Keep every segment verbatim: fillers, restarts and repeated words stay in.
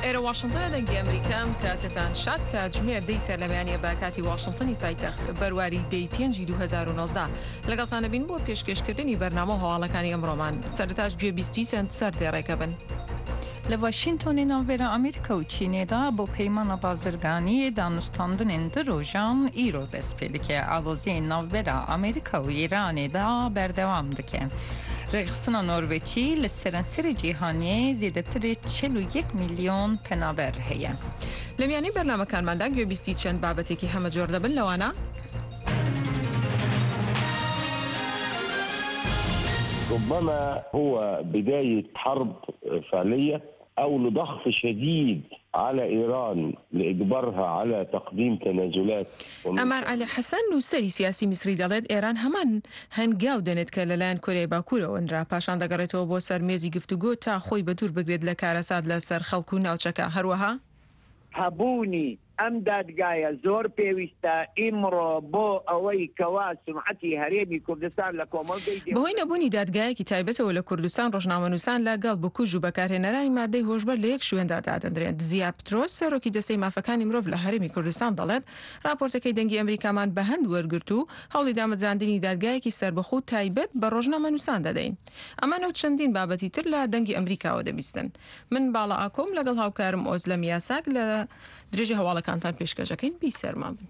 ئێرە وااشنگتنە دەنگی ئەمریکام کاتتان شاد کاتژمێر دەی سەرلەمایانە بە کاتی وااشنگتنی پایتەخت بەرواری دەی پێنجی دوو هەزار و نۆزدە لەگەڵتانە بین بۆ پێشکەشکردنی بەرنامە هەواڵەکانی ئەمڕۆمان سەرتاش گوێبیستی چەند سەر دێڕێکە بن. Li Washingtonê navbera Amerîka û Çînê da bo peymana bazirganiyê danûstandanên di rojan îro dest pê dike. Aloziyên navbera Amerîka û Îranê da berdewam dike. Rêxistina Norveçî li serenserê cîhanê zêdetirê çel û yek milyon penaber heye. Li miyanî bernamekanmanda gوێبیستی çend babetekî heme cor dibin lewana? ربما هو بداية حرب فعلية أو لضغط شديد على إيران لإجبارها على تقديم تنازلات. ئەمار عەلی حەسەن نووسەری سیاسی میسری دەڵێت ئێران هەمان هەنگاو دەنێت کە لەلایەن کۆرەی باکوورەوەنرا پاشان دەگەڕێتەوە بۆ سەر مێزی گفتوگۆ تا خۆی بەدوور بگرێت لە کارەسات لە سەر خەڵک و ناوچەکە. هەروەها هەبوونی ئەم دادگایە زۆر پێویستە ئیمڕۆ بۆ ئەوەی کەوا سمعەتی هەرێمی کوردستان لە کۆمەڵگەی بەهۆی نەبوونی دادگایەکی تایبەتەوە لە کوردستان ڕۆژنامەنووسان لەگەڵ بکوژ و بەکارهێنەرانی مادەی هۆشبەر لە یەک شوێندا دادەنرێن. زیا پترۆس سەرۆکی دەستەی مافەکانی مرۆڤ لە هەرێمی کوردستان دەڵێت راپۆرتەکەی دەنگی ئەمریکامان بە هەند وەرگرت و هەوڵی دامەزراندنی دادگایەکی سەربەخۆ تایبەت بە ڕۆژنامەنووسان دەدەین. ئەمانە و چەندین بابەتی تر لە دەنگی ئەمریکاوە دەبیستن. من باڵا ئاکۆم لەگەڵ هاوکارم ئۆزلەم یاساک لە درێژی هەواڵەکانتان پێشکەشەکەین بیسەرما بن.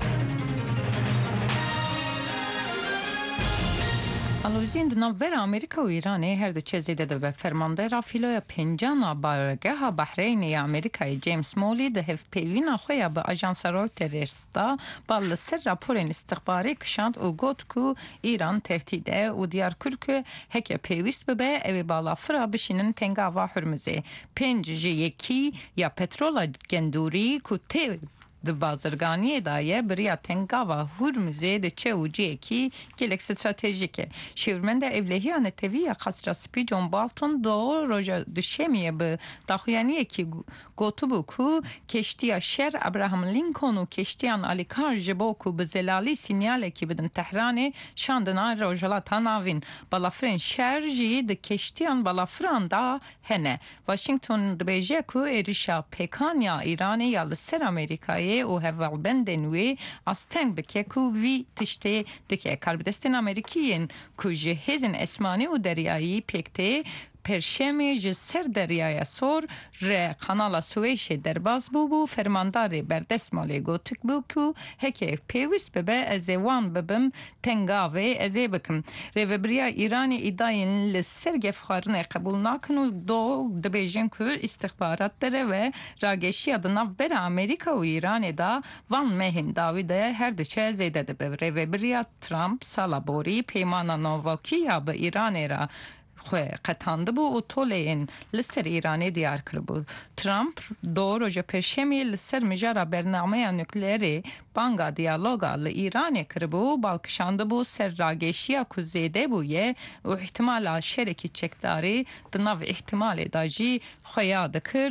Aloziyên di navbera Amerîka û Îranê her diçe zêde dibe. Fermandera fîloya pêncana bargeha Behreyinê ya Amerîkayê James Smoley di hevpêvîna xwe ya bi ajansa Reuters da bal li ser raporên istixbarî kişand û got ku Îran tehdît e û diyar kir ku heke pêwîst bibe ew ê balafira bişînin tengava Hurmuzê. Pênc ji yekî ya petrola gendûrî ku tê di bazirganiyê da ye biriya tengava Hurmuzê di çe û ciyekî gelek stratejîk e. Şêwirmenda Evlehiya Netewî ya Xastrasipî John Bolton do roja duşemiyê bi daxuyaniyekî gotibû ku keştiya şer Abraham Lincoln û keştiyan alîkar ji bo ku bi zelalî sinyalekî bidin Tehranê şandina rojhilata navîn. Balafirên şer jî di keştiyan balafiran da hene. Washington dibêje ku êrişa pêkan ya Îranê ya li ser Amerîkayê û hevalbendên wê asteng bike ku vî tiştê dike. Karbidestên Amerîkiyên ku ji hêzên esmanî û deryayî pêk tê Perşemê ji ser deryaya Sor re Kanala Süveyşê derbas bû bû fermandarê berdestmalê gotik bû ku heke pêwîst bibe ez ê wan bibim tengavê ez ê bikim. Rêveberiya Îranê îdayên li ser gefxwarinê qebûl nakin û do dibêjin ku istixbarat dere ve rageşiya di navbera Amerîka û Îranê da van mehên dawî de her diçe zêde dibe. Rêveberiya Trump sala borî peymana Novakî ya bi Îranê ra xwe qetandibû û toleyên li ser Îranê diyar kiribû. Trump do roja pêşemê li ser mijara bernameya nukleerê banga diyaloga li Îranê kiribû balkişandibû ser rageşiya ku zêde bûye û ihtimala şerekî çekdarî di nav ihtimalê da jî xweya dikir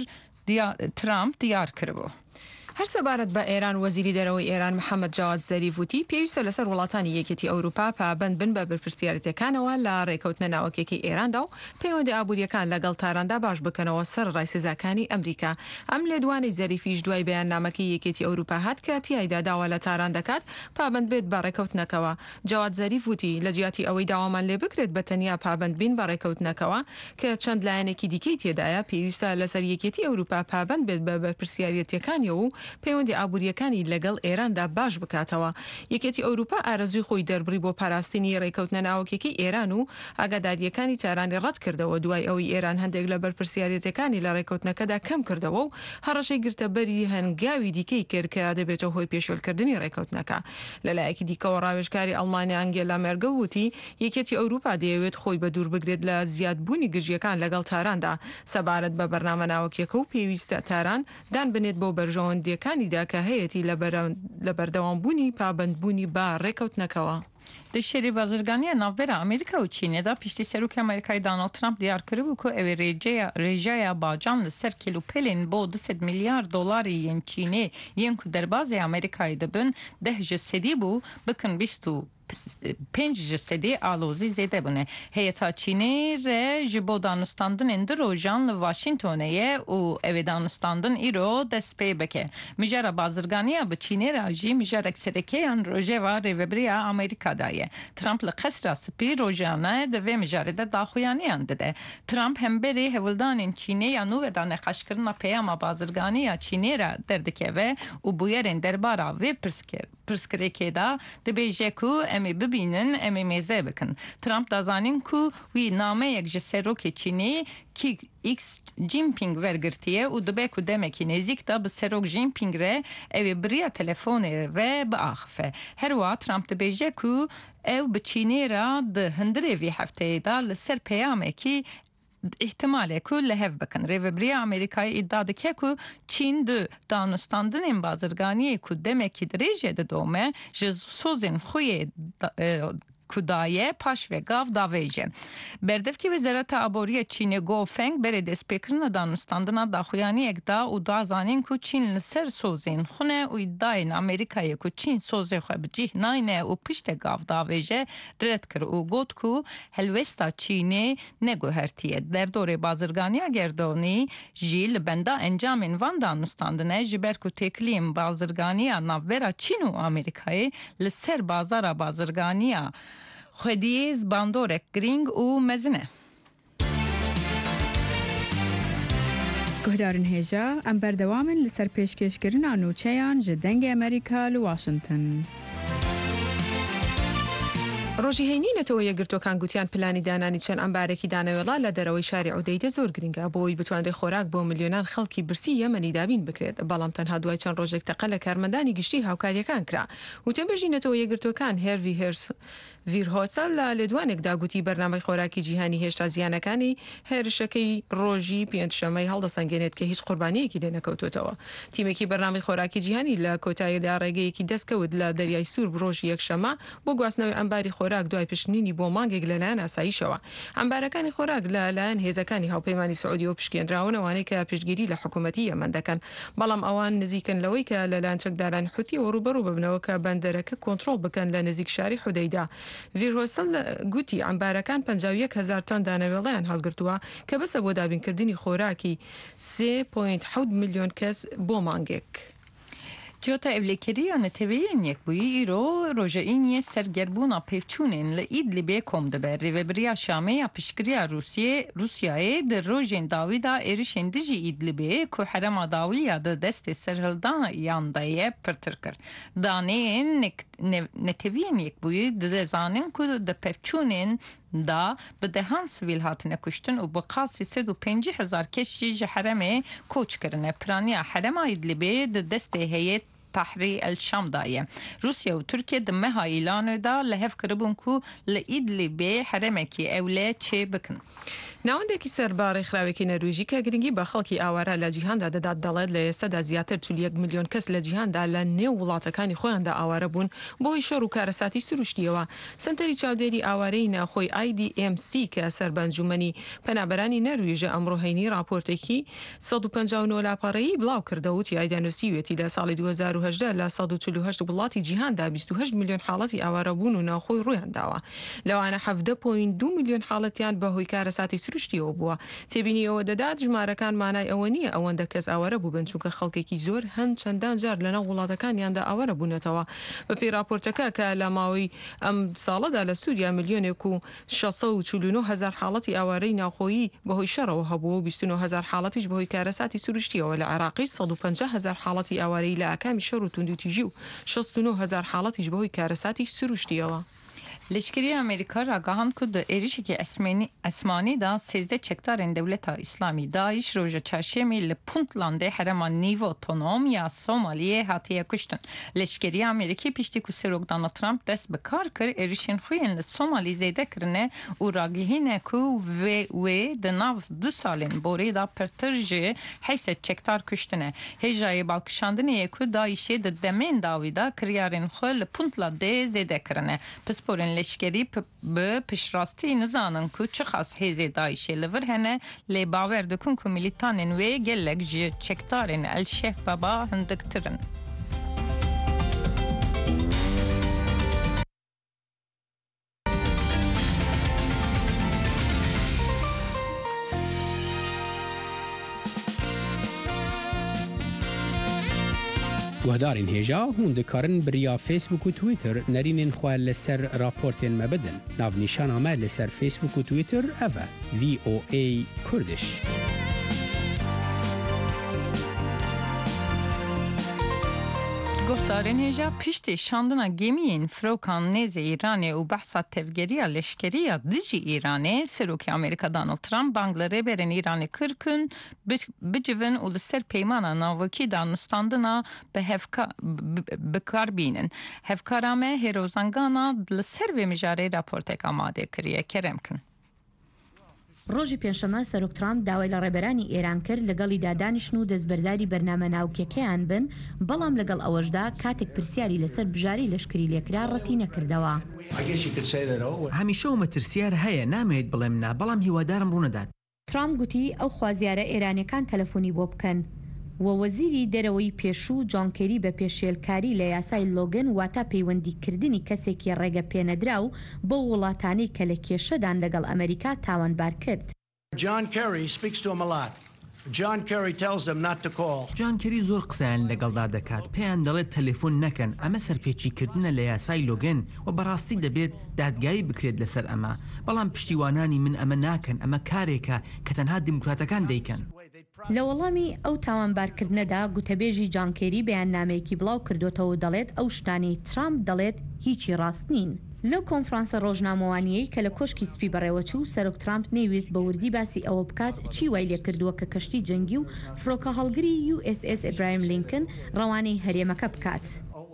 Trump diyar kiribû. هەر سەبارەت بە ئێران وەزیری دەرەوەی ئێران محەممەد جاواد زەریف وتی پێویستە لەسەر وڵاتانی یەکێتی ئەوروپا پابند بن بە بەرپرسیارەتەکانەوە لە ڕێکەوتنە ناوەکێکی ئێراندا و پەیوەندی ئابوووریەکان لەگەڵ تاراندا باش بکەنەوە سەر ڕای سزاکانی ئەمریکا. ئەم لە دوانەی زەریفیش دوای بەیاننامەکەی یەکێتی ئەوروپا هات کە تیایدا داوا لە تاران دەکات پابند بێت بە ڕێکەوتنەکەوە. جاواد زەریف وتی لە جیاتی ئەوەی داوامان لێ بکرێت بە تەنیا پابند بین بە ڕێکەوتنەکەوە کە چەند لایەنێکی دیکەی تێدایە پێویستە لەسەر یەکێتی ئەوروپا پابند بێت بە بەرپرسیارەتەکانیەوە و پەیوەندی ئابووری یەکانی لەگەڵ ئێراندا باش بکاتەوە. یەکێتی ئەوروپا ئارەزوی خۆی دەربڕی بۆ پاراستنی ڕێکەوتنە ناوەکێکی ئێران و ئاگاداریەکانی تارانی ڕەت کردەوە دوای ئەوەی ئێران هەندێک لە بەرپرسیارەتەکانی لە ڕێکەوتنەکەدا کەم کردەوە و هەڕەشەی گرتە بەری هەنگاوی دیکەی کرد کە دەبێتەوە هۆی پێشێلکردنی ڕێکەوتنەکە. لەلایەکی دیکەوە ڕاوێژکاری ئەڵمانیا ئەنگێلا مێرگڵ وتی یەکێتی ئەوروپا دەیەوێت خۆی بە دوور بگرێت لە زیادبوونی گژیەکان لەگەڵ تاراندا سەبارەت بە بەرنامە ناوەکیەکە و پێویستە تاران دان بنێت بۆ بەرژەوەندیەکانیدا کە هەیەی لە بەردەوامبوونی پابندبوونی با ڕێکەوتنەکەوە. Di şerî bazirganiya navbera Amerîka û Çînê da piştî serokê Amerîkayê Donald Trump diyar kiribû ku ew ê rêjeya rêjeya bacan li ser kîlopelên bo du sed milyar dolarî yên Çînê yên ku derbazê Amerîkayê dibin deh ji sedî bû bikin bîst û پنج جسدی آلوزی زیده بونه هیئت چینی ر جبو دانستاندن اند روزان ل واشنگتنیه و او دانستاندن ایرو دست پی بکه میجره بازرگانی به چینی راجی میجره اکسرکی ان روزه و ریوبریا آمریکا دایه ترامپ لقصر سپی روزانه دوی میجره ده داخویانی انده ترامپ هم بری هولدان چینی یا نو و نقاش کردن پیام بازرگانی چینی را دردکه و او بویرین دربارا و پرسکر پرسکرکی دا دبیجه کو امی ببینن امی میزه بکن ترامپ دازانین کو وی نامه یک جسروک چینی کی ایکس جیمپینگ ورگرتیه و دبه کو دمکی نزیک دا به سروک جیمپینگ ره اوی بریا تلفون و با آخفه هر وا ترامپ دبیجه کو او به چینی را ده هندره وی هفته دا لسر پیامه کی احتماله که لحف بکن ریوبریا آمریکای ادعا دکه که چین ده دانستاندن این بازرگانی که دمکی دریجه ده دومه جز سوزین خوی کدایه پاش و گاف داویجه بردف که وزارت آبوری چین گوفنگ بره دست پیکرن دانستاندن داخویانی اکدا و دازانین که چین لسر سوزین خونه و ادعاین امریکایی که چین سوزه خواه بجیه ناینه و پشت گاف داویجه رد کر و گوت که هلوستا چینی نگو هرتیه در دور بازرگانی گردونی جیل بنده انجامین وان دانستاندنه جبر که تکلیم بازرگانی نوورا چین و امریکایی لسر بازار بازرگانی خودیز باندورک گرینگ و مزنه گهدارن هیجا ام بردوامن لسر پیشکشکرین آنوچهان جدنگ امریکا لواشنطن ڕۆژی هەینینەتەوە یەکگرتوەکان گوتیان پلانی دانانی چەند ئەمبارێکی دانەوێڵا لە دەرەوەی شاری عودەیدە زۆر گرنگە بۆی بتوانرێ خۆراک بۆ ملیۆنان خەڵکی برسی یەمەنی دابین بکرێت بەڵام تەنها دوای چەند ڕۆژێک تەقە لە کارمەندانی گشتی هاوکاریەکان کرا وتێبێژینەتەوە یەکگرتوەکان هێروی هێرس ڤیرهۆسەل لە لێدوانێکدا گوتی بەرنامەی خۆراکی جیهانی هێشتا زیانەکانی هێرشەکەی ڕۆژی پێنجشەمەی هەڵدەسەنگێنێت کە هیچ قوربانیەکی لێ نەکەوتوتەوە تیمێکی بەرنامەی خۆراکی جیهانی لە کۆتاییدا ڕێگەیەکی دەستکەوت لە دەریای سوور ڕۆژی یەکشەمە بۆ گواستنەوەی ئەمباری خۆراک دوای پشتنینی بۆ مانگێک لەلایەن ئاساییشەوە ئەمبارەکانی خۆراک لەلایەن هێزەکانی هاوپەیمانی سعودی و پشکێنراونەوانەی کە پشتگیری لە حکوومەتی یەمەن دەکەن بەڵام ئەوان نزیکن لەوەی کە لەلایەن چەکدارانی حوتی و ڕوبەڕوو ببنەوە کە بەندەرەکە کۆنتڕۆڵ بکەن لە نزیک شاری حودەیدا ڤیرهۆسەل گوتی ئەمبارەکان پەنجا و یەک هەزار تۆن دانەوێڵەیان هەڵگرتووە کە بەسە بۆ دابینکردنی خۆراکی سێ پۆینت حەوت ملیۆن کەس بۆ مانگێک. جوتا evlekeriya neteviyên yekbûyî îro rojeyîniyê sergerbûna pevçûnên li Îdlibê kom dibe. Rêveberiya Şamê ya piştgiriya Rûsyê Rûsyayê di rojên dawî da êrişên dijî Îdlibê ku herema dawî ya di destê serhildaniyan de ye pirtir kir. Daneyên neteviyên yekbûyî dizanin ku di pevçûnên da bi dehan sivîl hatine kuştin û bi qasî sed û pêncî hezar kes jî ji heremê koç kirine. Piraniya herema Îdlibê di destê heyet تحریر الشام دایه روسیا و ترکیه د مها اعلان دا لهف کربون کو ل ایدلبی حرمکی اوله چه بکن ناوەندێکی سەرباڕی خراوێکی نەرویژی کە گرنگی بە خەڵکی ئاوارە لە جیهاندا دەدات دەڵێت لە ئێستادا زیاتر چل یەک ملیۆن کەس لە جیهاندا لە نێو وڵاتەکانی خۆیاندا ئاوارە بوون بۆی شەڕ و کارەساتی سروشتیەوە سنتەری چاودێری ئاوارەی ناخۆی آی دی ئێم سی کە سەربەنجومەنی پەنابەرانی نەرویژە ئەمڕۆ هەینی راپۆرتێکی سەد و پەنجا و نۆ لاپەڕەیی بڵاو کردەوتی ئایدانوسیوێتی لە ساڵی دوو هەزار و هەژدە لە سەد و چل و هەشت وڵاتی جیهاندا بیست و هەشت ملیۆن حاڵەتی ئاوارە بوون و ناخۆی ڕوویان داوە لەوانە حەڤدە پۆینت دوو ملیۆن حاڵەتیان بەهۆی کارەساتی سروشتیەوە بووە تێبینی ئەوە دەدات ژمارەکان مانای ئەوە نییە ئەوەندە کەس ئاوارە بووبن چونکە خەڵکێکی زۆر هەند چەندان جار لەناو وڵاتەکانیاندا ئاوارە بوونەتەوە بەپێی راپۆرتەکە کە لە ماوەی ئەم ساڵەدا لە سووریا ملیۆنێک و شەشسەد و چل و نۆ هەزار حاڵەتی ئاوارەی ناوخۆیی بەهۆی شەڕەوە هەبوو و بیست و نۆ هەزار حاڵەتیش بەهۆی کارەساتی سروشتیەوە لە عێراقیش سەد و پەنجا هەزار حاڵەتی ئاوارەی لە ئاکامی شەڕ و توندوتیژی و شەست و نۆ هەزار حاڵەتیش بەهۆی کارەساتی سروشتیەوە. لشکری امریکا را گاهند که در ایریشی اسمانی دا سیزده چکتارین دولت اسلامی داعش روژه چهارشنبه لپونتلانده حرم نیو اتونوم یا سومالیه هاتیه کشتن. لشکری امریکی پیشتی که سروک دانالد ترامپ دست به کار کر ایریشین خوین لسومالی زیده کرنه و راگهینه که و و دناو دو سالین بوری دا پرترجه حیث چکتار کشتنه. هجای بالکشاندنه که داعشی د دمین داوی دا کریارین خو لپونتلانده زیده کرنه. پس پورین لشکری به پشراستی نزانن که چه خاص هیزه دایشه لور هنه لی باور دکن که ملیتانین و گلک جه چکتارین الشیخ بابا هندکترن. گهدارین هجا هوند کارن بریا فیسبوک و تویتر نرینین خواه لسر راپورتین مبدن ناو نیشان آمد لسر فیسبوک و تویتر اوه وی او ای کردش. گفتارین هجا پیشت شاندنا گیمین فروکان نیز ایرانی و بحثا تفگیری لشکری دیجی ایرانی سروک امریکا دانالد ترامپ بانگلره برن ایرانی کرکن بجوون و لسر پیمانا ناوکی دانستاندنا به هفکا بکار بینن. هفکارامه هیروزانگانا لسر و مجاره راپورتک آماده کریه کرم کن. ڕۆژی پێنجشەمە سەرۆک ترامپ داوای لە ڕێبەرانی ئێران کرد لەگەڵی دادانیشتن و دەستبەرداری بەرنامە ناوکیەکەیان بن، بەڵام لەگەڵ ئەوەشدا کاتێک پرسیاری لەسەر بژاری لەشکری لێکرا ڕەتی نەکردەوە. هەمیشە و مەترسیار هەیە نامەوێت بڵێم نا، بەڵام هیوادارم ڕوونەدات. ترامپ گوتی ئەو خوازیارە ئێرانیەکان تەلەفۆنی بۆ بکەن. و وەزیری دەرەوەی پێشوو جۆن کێری بە پێشێلکاری لە یاسای لۆگن واتە پەیوەندیکردنی کەسێکی ڕێگە پێنەدراو بۆ وڵاتانەی کە لە کێشەدان لەگەڵ ئەمریکا تاوانبار کرد. John Kerry speaks to him a lot. John Kerry tells them not to call. جان کێری زۆر قسەیان لەگەڵدا دەکات، پێیان دەڵێت تەلێفۆن نەکەن، ئەمە سەرپێچیکردنە لە یاسای لۆگن و بەڕاستی دەبێت دادگایی بکرێت لەسەر ئەمە، بەڵام پشتیوانانی من ئەمە ناکەن، ئەمە کارێکە کە تەنها دیموکراتەکان دەیکەن. لە وەڵامی ئەو تاوانبارکردنەدا گوتەبێژی جان کێری بەیاننامەیەکی بڵاو کردوتەوە دەڵێت ئەو شتانی ترامپ دەڵێت هیچی ڕاست نین. لەو کۆنفرانسە ڕۆژنامەوانیەی کە لە کۆشکی سپی بەڕێوەچوو سەرۆک ترامپ نەیویست بە وردی باسی ئەوە بکات چی وای لێ کردووە کە کەشتی جەنگی و فڕۆکە هەڵگری یو ئس ئس ئیبراهیم لینکن ڕەوانەی هەرێمەکە بکات.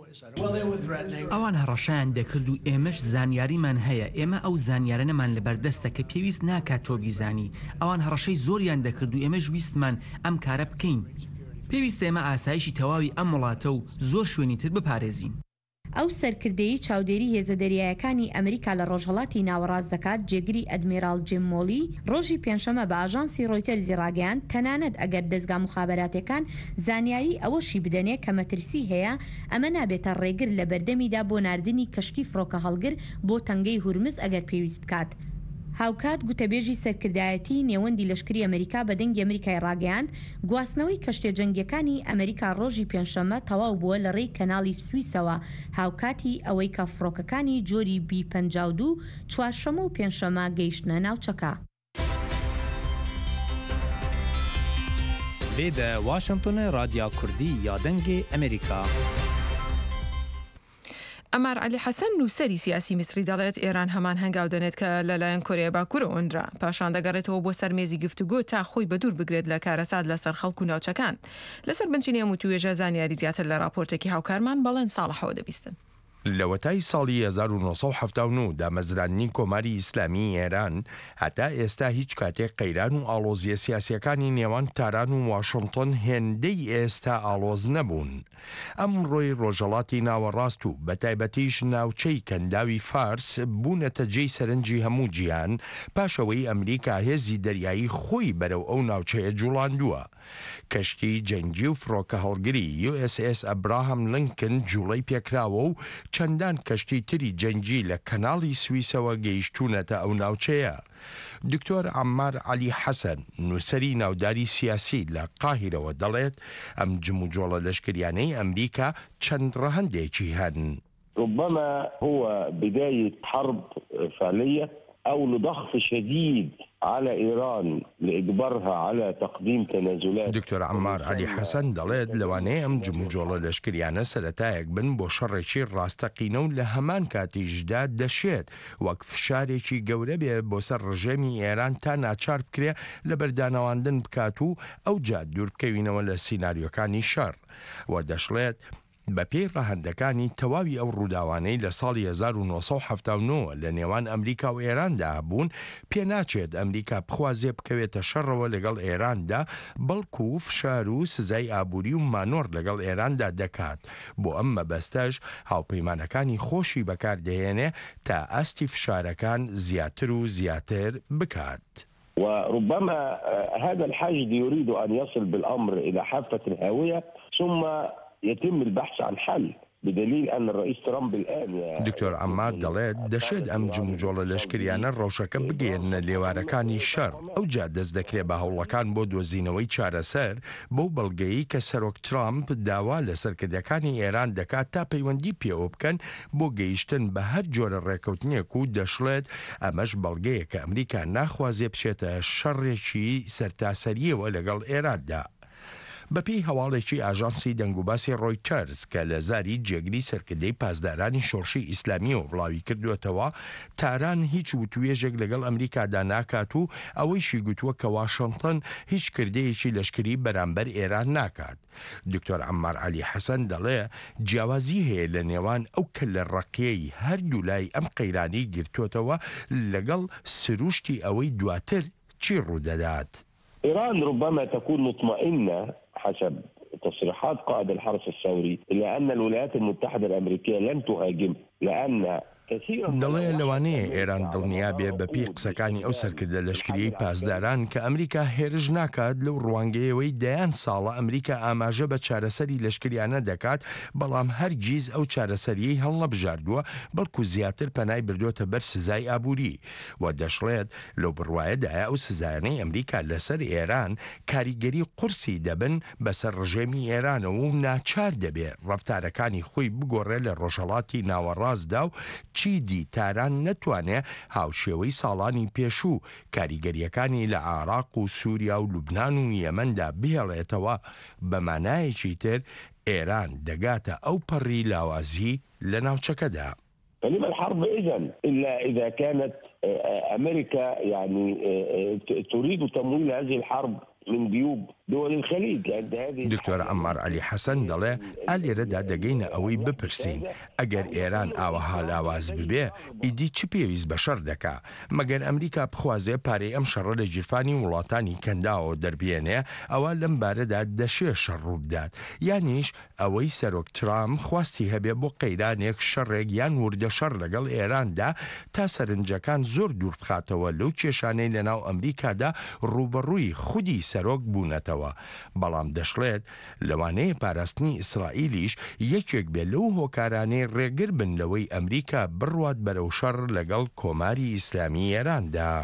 ئەوان هەڕەشایان دەکرد و ئێمەش زانیاریمان هەیە، ئێمە ئەو زانیارانەمان لەبەردەستە کە پێویست ناکات تۆ بیزانی. ئەوان هەڕەشەی زۆریان دەکرد و ئێمەش ویستمان ئەم کارە بکەین. پێویستە ئێمە ئاسایشی تەواوی ئەم وڵاتە و زۆر شوێنی تر بپارێزین. ئەو سەرکردەی چاودێری هێزە دەریایەکانی ئەمریکا لە ڕۆژهەڵاتی ناوەڕاست دەکات جێگری ئەدمیراڵ جیم مۆلی ڕۆژی پێنجشەمە بە ئاژانسی ڕۆیتەرزی ڕاگەیاند تەنانەت ئەگەر دەستگا مخابەراتەکان زانیاری ئەوەشی بدەنێ کە مەترسی هەیە ئەمە نابێتە ڕێگر لە بەردەمیدا بۆ ناردنی کەشتی فڕۆکە هەڵگر بۆ تەنگەی هورمز ئەگەر پێویست بکات. هاوکات گوتەبێژی سەرکردایەتی نێوەندی لەشکری ئەمریکا بە دەنگی ئەمریکای ڕاگەیاند گواستنەوەی کەشتە جەنگیەکانی ئەمریکا ڕۆژی پێنجشەمە تەواو بووە لە ڕێی کەناڵی سویسەوە، هاوکاتی ئەوەی کە فڕۆکەکانی جۆری بی پەنجا و دوو چوارشەمە و پێنجشەمە گەیشتنە ناوچەکە. لێدە واشنگتن رادیا کوردی یا دەنگی ئەمریکا. ئەمار علی حەسەن نووسەری سیاسی میسری دەڵێت ئێران هەمان هەنگاو دەنێت کە لەلایەن کۆریا باکوورە ئۆنرا پاشان دەگەڕێتەوە بۆ سەر مێزی گفتوگۆ تا خۆی بەدوور بگرێت لە کارەسات لەسەر خەڵک و ناوچەکان. لەسەر بنچینی هەموو توێژە زانیاری زیاتر لە راپۆرتێکی هاوکارمان بەڵێن ساڵحەوە دەبیستن. لەوەتای ساڵی هەزار و نۆ سەد و هەفتاد و نۆ دامەزرانی کۆماری ئیسلامی ئێران هەتا ئێستا هیچ کاتێک قەیران و ئاڵۆزیە سیاسیەکانی نێوان تاران و واشنگتن هێندەی ئێستا ئاڵۆز نەبوون. ئەم ڕۆی ڕۆژەڵاتی ناوەڕاست و بەتایبەتیش ناوچەی کەنداوی فارس بوونەتە جێی سەرنجی هەموو جیان پاشەوەی ئەمریکا هێزی دەریایی خۆی بەرەو ئەو ناوچەیە جوڵاندووە. کەشتی جەنگی و فڕۆکە هەڵگری یو ئس ئس ئەبراهام لینکن جوڵەی پێکراوە و چەندان کەشتی تری جەنگی لە کەناڵی سویسەوە گەیشتوونەتە ئەو ناوچەیە. دکتۆر عەمار عەلی حەسەن نووسەری ناوداری سیاسی لە قاهیرەوە دەڵێت ئەم جموجۆڵە لەشکریانەی ئەمریکا چەند ڕەهەندێکی هەن. ربما هو بداية حرب فعلية أو لضغط شديد على إيران لإجبارها على تقديم تنازلات. دكتور عمار علي حسن دەڵێت لەوانەیە ئەم جموجۆڵە لەشکریانە سەرەتایەک بن بۆ شەڕێکی ڕاستەقینە و لە هەمان کاتیشدا دەشێت وەک فشارێکی گەورە بێ بۆ سەر ڕژێمی ئێران تا ناچار بکرێ لە بەردانەواندن بکات و ئەو جا دوور بکەوینەوە لە سیناریۆکانی شەڕ و دەشڵێت بە پێی ڕاهەندەکانی تەواوی ئەو ڕووداوانەی لە ساڵی هەزار و نۆ سەد و هەفتاد و نۆ لە نێوان ئەمریکا و ئێراندا بوون پێناچێت ئەمریکا بخوازێ بکەوێتە شەڕەوە لەگەڵ ئێراندا بەڵکو و فشار و سزای ئابووری و مانۆر لەگەڵ ئێراندا دەکات. بۆ ئەم مەبەستەش هاوپەیمانەکانی خۆشی بەکاردەهێنێ تا ئەستی فشارەکان زیاتر و زیاتر بکات. وربما هذا الحشد يريد أن يصل بالأمر إلى حافة الهاوية ثم يتم البحث عن حل بدليل أن الرئيس ترامب الآن دکتۆر عەمار دەڵێت دەشێت ئەم جموجۆڵە لەشکریانە ڕەوشەکە بگەێنە لێوارەکانی شەڕ ئەو جا دەست دەکرێت بە هەوڵەکان بۆ دۆزینەوەی چارەسەر بەو بەڵگەیی کە سەرۆک ترامپ داوا لە سەرکردەکانی ئێران دەکات تا پەیوەندی پێوە بکەن بۆ گەیشتن بە هەر جۆرە ڕێکەوتنێک و دەشڵێت ئەمەش بەڵگەیە کە ئەمریکا ناخوازێ بچێتە شەڕێکی سەرتاسەریەوە لەگەڵ ئێراندا. بەپێی هەواڵێکی ئاژانسی دەنگوباسی ڕۆیتەرز کە لە زاری جێگری سەرکردەی پاسدارانی شۆڕشی ئیسلامیەوە بڵاوی کردوێتەوە، تاران هیچ وتوێژێک لەگەڵ ئەمریکادا ناکات و ئەوەیشی گوتووە کە واشنگتن هیچ کردەیەکی لەشکری بەرامبەر ئێران ناکات. دکتۆر عەمار عەلی حەسەن دەڵێ جیاوازی هەیە لە نێوان ئەو کە لە ڕقیەی هەردوو لای ئەم قەیرانی گرتوێتەوە لەگەڵ سروشتی ئەوەی دواتر چی ڕوودەدات. إيران ربما تكون مطمئنة حسب تصريحات قائد الحرس الثوري إلى أن الولايات المتحدة الأمريكية لن تهاجم لأن دەڵێ لەوانەیە ئێران دڵنیا بێ بە پێی قسەکانی ئەو سەرکردە لەشکریەی پاسداران کە ئەمریکا هێرش ناکات لەو ڕوانگەیەوەی دەیان ساڵە ئەمریکا ئاماژە بە چارەسەری لەشکریانە دەکات، بەڵام هەرگیز ئەو چارەسەریەی هەڵ نەبژاردووە، بەڵکو زیاتر پەنای بردوۆتە بەر سزای ئابووری و دەشڵێت لەو بڕوایەدایە ئەو سزایانەی ئەمریکا لەسەر ئێران کاریگەری قورسی دەبن بەسەر ڕژێمی ئێرانەوە و ناچار دەبێت ڕەفتارەکانی خۆی بگۆڕێ لە ڕۆژهەڵاتی ناوەڕاستدا و چیدی تاران نەتوانێت هاوشێوەی ساڵانی پێشوو کاریگەریەکانی لە عێراق و سووریا و لوبنان و یەمەندا بهێڵێتەوە. بە مانایەکی تر ئێران دەگاتە ئەو پەڕی لاوازی لە ناوچەکەدا. فلما الحرب إذن إلا إذا كانت أمريكا يعني تريد تمويل هذه الحرب من جيوب دول الخليج. دکتۆر عەمار عەلی حەسەن دەڵێ ئالێرەدا دەگەینە ئەوەی بپرسین ئەگەر ئێران ئاوەها لاواز ببێ ئیدی چی پێویست بە شەڕ دەکا؟ مەگەر ئەمریکا بخوازێ پارەی ئەم شەڕە لە جیرفانی وڵاتانی کەنداوە دەربێنێ، ئەوە لەم بارەدا دەشێ شەڕ ڕوو بدات، یانیش ئەوەی سەرۆک ترامپ خواستی هەبێ بۆ قەیرانێک شەڕێک یان وردە شەڕ لەگەڵ ئێراندا تا سەرنجەکان زۆر دوور بخاتەوە لەو کێشانەی لەناو ئەمریکادا ڕوبەڕووی خودی سەرۆک بوونەتەوە. بەڵام دەشڵێت لەوانەیە پاراستنی ئیسرائیلیش یەکێک بێ لەو هۆکارانەی ڕێگر بن لەوەی ئەمریکا بڕوات بەرەو شەڕ لەگەڵ کۆماری ئیسلامی ئێراندا.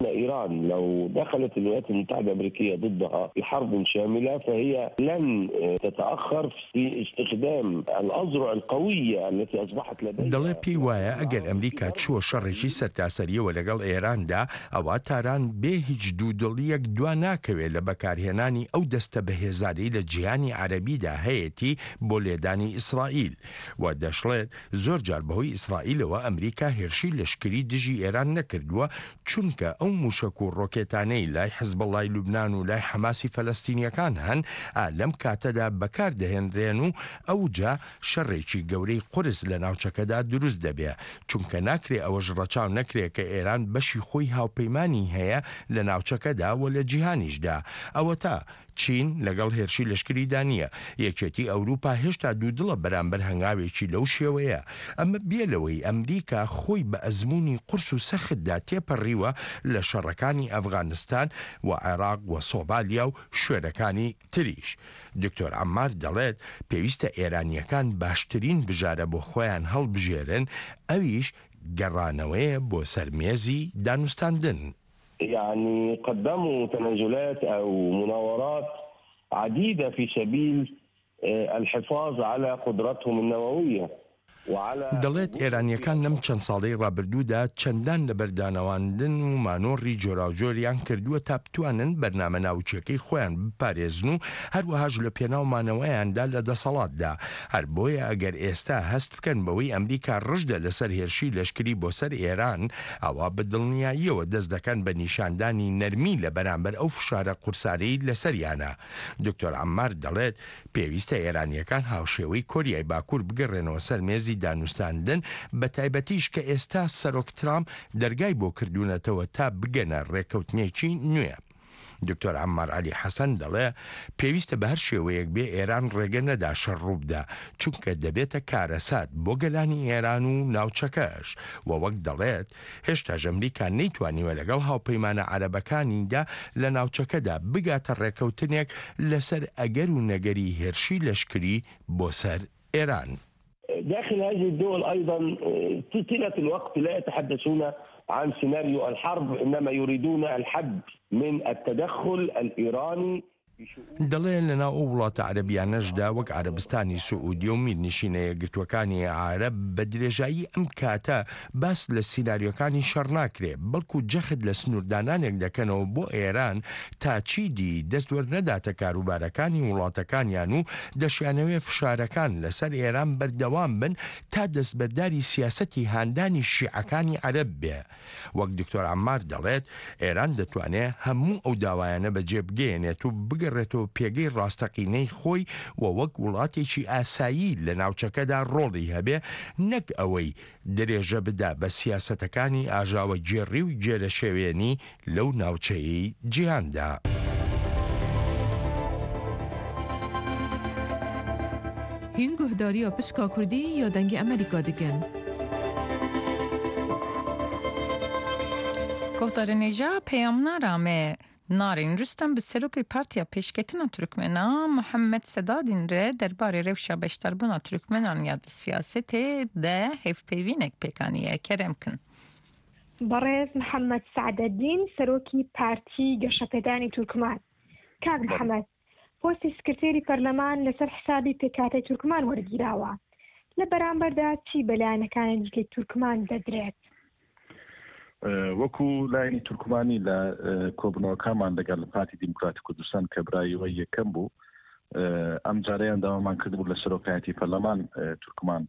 إيران لو دخلت الولايات المتحدة الأمريكية ضدها بحرب شاملة فهي لن تتأخر في استخدام الأذرع القوية التي أصبحت لديها. دەڵێ پێی وایە ئەگەر ئەمریکا چووە شەڕێکی سەرتاسەریەوە لەگەڵ ئێراندا، ئەوە تاران بێ هیچ دوودڵیەک دوا ناکەوێت لە بەکارهێنانی ئەو دەستە بەهێزاری لە جیهانی عەرەبیدا هەیەی بۆ لێدانی ئیسرائیل و دەشڵێت زۆر جار بەهۆی ئیسرائیلەوە ئەمریکا هێرشی لەشکری دژی ئێران نەکردووە، چونکە ئەو موشک و ڕۆکێتانەی لای حزبەڵای لوبنان و لای حەماسی فەلەستینیەکان هەن لەم کاتەدا بەکار دەهێنرێن و ئەوجا شەڕێکی گەورەی قورس لە ناوچەکەدا دروست دەبێ، چونکە ناکرێ ئەوەش ڕەچاو نەکرێت کە ئێران بەشی خۆی هاوپەیمانی هەیە لە ناوچەکەدا و لە جیهانیشدا. ئەوە تا چین لەگەڵ هێرشی لەشکریدا نییە، یەکێتی ئەوروپا هێشتا دوودڵە بەرامبەر هەنگاوێکی لەو شێوەیە. ئەمە بێلەوەی ئەمریکا خۆی بە ئەزمموی قورس و سەختدا تێپەڕیوە لە شەڕەکانی ئەفغانستان و عێراق و سۆمالیا و شوێنەکانی تریش. دکتۆر عەمار دەڵێت پێویستە ئێرانیەکان باشترین بژارە بۆ خۆیان هەڵبژێرن، ئەویش گەڕانەوەیە بۆ سەرمێزی دانوستاندن. يعني قدموا تنازلات أو مناورات عديدة في سبيل الحفاظ على قدرتهم النووية. دەڵێت ئێرانیەکان لەم چەند ساڵەی ڕابردوودا چەندان لە بەردانەواندن و مانۆڕی جۆراوجۆریان کردووە تا بتوانن بەرنامە ناوچەکەی خۆیان بپارێزن و هەروەهاش لە پێناومانەوەیاندا لە دەسەڵاتدا. هەر بۆیە ئەگەر ئێستا هەست بکەن بەوەی ئەمریکا ڕژدە لەسەر هێرشی لەشکری بۆ سەر ئێران، ئەوە بەدڵنیاییەوە دەست دەکەن بە نیشاندانی نەرمی لە بەرامبەر ئەو فشارە قورسارەی لەسەریانە. دکتۆر عەمار دەڵێت پێویستە ئێرانیەکان هاوشێوەی کۆریای باکوور بگەڕێنەوە سەر مێزی دانوستاندن، بە تایبەتیش کە ئێستا سەرۆک ترامپ دەرگای بۆ کردوونەتەوە تا بگەنە ڕێکەوتنێکی نوێ. دکتۆر عەمار عەلی حەسەن دەڵێ پێویستە بە هەر شێوەیەک بێ ئێران ڕێگە نەدا شەڕ ڕوو بدە، چونکە دەبێتە کارەسات بۆ گەلانی ئێران و ناوچەکەش. و وەک دەڵێت هێشتاش ئەمریکا نەیتوانیوە لەگەڵ هاوپەیمانە عەرەبەکانیدا لە ناوچەکەدا بگاتە ڕێکەوتنێک لەسەر ئەگەر و نەگەری هێرشی لەشکری بۆ سەر ئێران. داخل هذه الدول أيضا طيلة الوقت لا يتحدثون عن سيناريو الحرب، إنما يريدون الحد من التدخل الإيراني. دەڵێن لەناو ئەو وڵاتە عەرەبیانەشدا وەک عەرەبستانی سعودی و میرنشینە یەکگرتوەکانی عەرەب بە درێژایی ئەم کاتە باس لە سیناریۆکانی شەڕ ناکرێ، بەڵکو جەخت لە سنووردانانێک دەکەنەوە بۆ ئێران تا چیدی دەست وەرنەداتە کاروبارەکانی وڵاتەکانیان و دەشیانەوێ فشارەکان لەسەر ئێران بەردەوام بن تا دەستبەرداری سیاسەتی هاندانی شیعەکانی عەرەب بێ. وەک دکتۆر عەمار دەڵێت ئێران دەتوانێت هەموو ئەو داوایانە بەجێ بگەێنێت و بگەڕێتەوە پێگەی ڕاستەقینەی خۆی و وەک وڵاتێکی ئاسایی لە ناوچەکەدا ڕۆڵی هەبێ، نەک ئەوەی درێژە بدا بە سیاسەتەکانی ئاژاوە گێڕی و گێرە شێوێنی لەو ناوچەی جیهاندا. هین گوهداریە پشکا کوردی یا دەنگی ئەمریکا دکن؟ گوهدارێنێژا پەیامنارا me Narên Rûstem bi serokê Partiya Pêşketina Türkmenan Muhammed Sedadîn re derbarê rewşa beşdarbûna Türkmenan ya di siyasetê de hevpeyvînek pêkaniye kerem kin. بەڕێز محەممەد سعدەدین سەرۆکی پارتی گەشەپێدانی تورکمان. کاک محەممەد پۆستی سکرتێری پەرلەمان لەسەر حسابی پێکاتەی تورکمان وەرگیراوە، لە بەرامبەردا چی بەلایەنەکانی دیکەی تورکمان دەدرێت؟ وەکو لایەنی تورکمانی لە کۆبنەوەکانمان لەگەڵ پارتی دیموکراتی کوردستان کە برایەوە یەکەم بوو، ئەم جارەیان داوامان کردبوو لە سەرۆکایەتی پەرلەمان تورکمان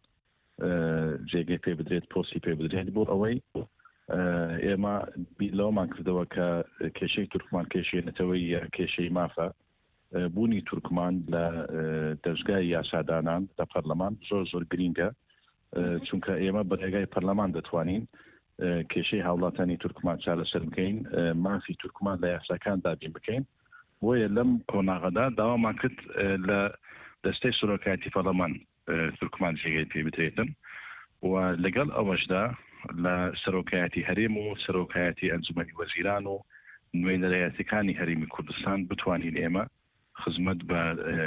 جێگەی پێ بدرێت، پۆستی پێ بدرێت بۆ ئەوەی ئێمە بیلەوەمان کردەوە کە کێشەی تورکمان کێشەی نەتەوەی کێشەی مافە بوونی تورکمان لە دەستگای یاسادانان لە پەرلەمان زۆر زۆر گرینگە، چونکە ئێمە بەڕێگای پەرلەمان دەتوانین کێشەی هاوڵاتانی تورکمان چارەسەر بکەین، مافی تورکمان لە یاساکان دابین بکەین. بۆیە لەم کۆناغەدا داوامان کرد لە دەستەی سەرۆکایەتی پەرلەمان تورکمان جێگەی پێ بدرێتن و لەگەڵ ئەوەشدا لە سەرۆکایەتی هەرێم و سەرۆکایەتی ئەنجومەنی وەزیران و نوێنەرایەتەکانی هەرێمی کوردستان بتوانین ئێمە خزمەت بە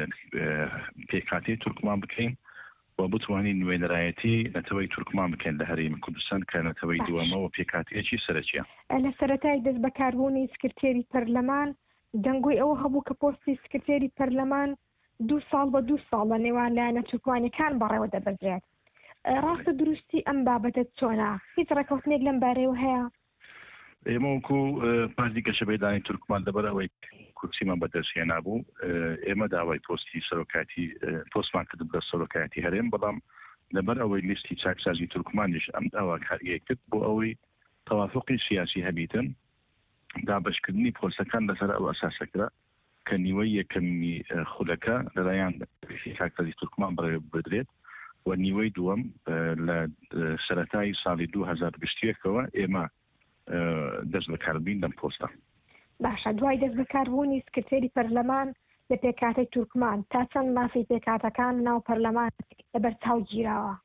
پێکاتی تورکمان بکەین و بتوانین نوێنەرایەتی نەتەوەی تورکمان بکەین لە هەرێمی کوردستان کە نەتەوەی دووەمەوە پێکاتیەکی سەرەکیە. لە سەرەتای دەست بەکاربوونی سکرتێری پەرلەمان دەنگۆی ئەوە هەبوو کە پۆستی سکرتێری پەرلەمان دوو ساڵ بە دوو ساڵ لە نێوان لایەنە تورکمانیەکان بەڕێوە دەبەزرێت. ڕاستە دروستی ئەم بابەتە چۆنا؟ هیچ ڕێکەوتنێک لەم بارەیەوە هەیە؟ ئێمە وەکو پارتی گەشەپێدانی تورکمان لەبەر ئەوەی کورسیمان بەدەستهێنا بوو، ئێمە داوای پۆستی سەرۆکایەتی پۆستمان کردم لە سەرۆکایەتی هەرێم، بەڵام لەبەر ئەوەی لیستی چاکسازی تورکمانیش ئەم داوا کاریە کرد بۆ ئەوەی تەوافقی سیاسی هەبیتن دابشکردنی پۆستەکان لەسەر ئەو ئەساسەکرا کە نیوەی یەکەمی خولەکە لەلایەن چاکسازی تورکمان بەڕێوە بدرێت و نیوەی دووەم لە سەرەتای ساڵی دوو هەزار و بیست و یەکەوە ئێمە دەست بەکاربین لەم پۆستە. باشە، دوای دەست بەکاربوونی سکرتێری پەرلەمان لە پێکاتەی تورکمان تا چەند مافی پێکاتەکان ناو پەرلەمان لەبەر چاو گیراوە؟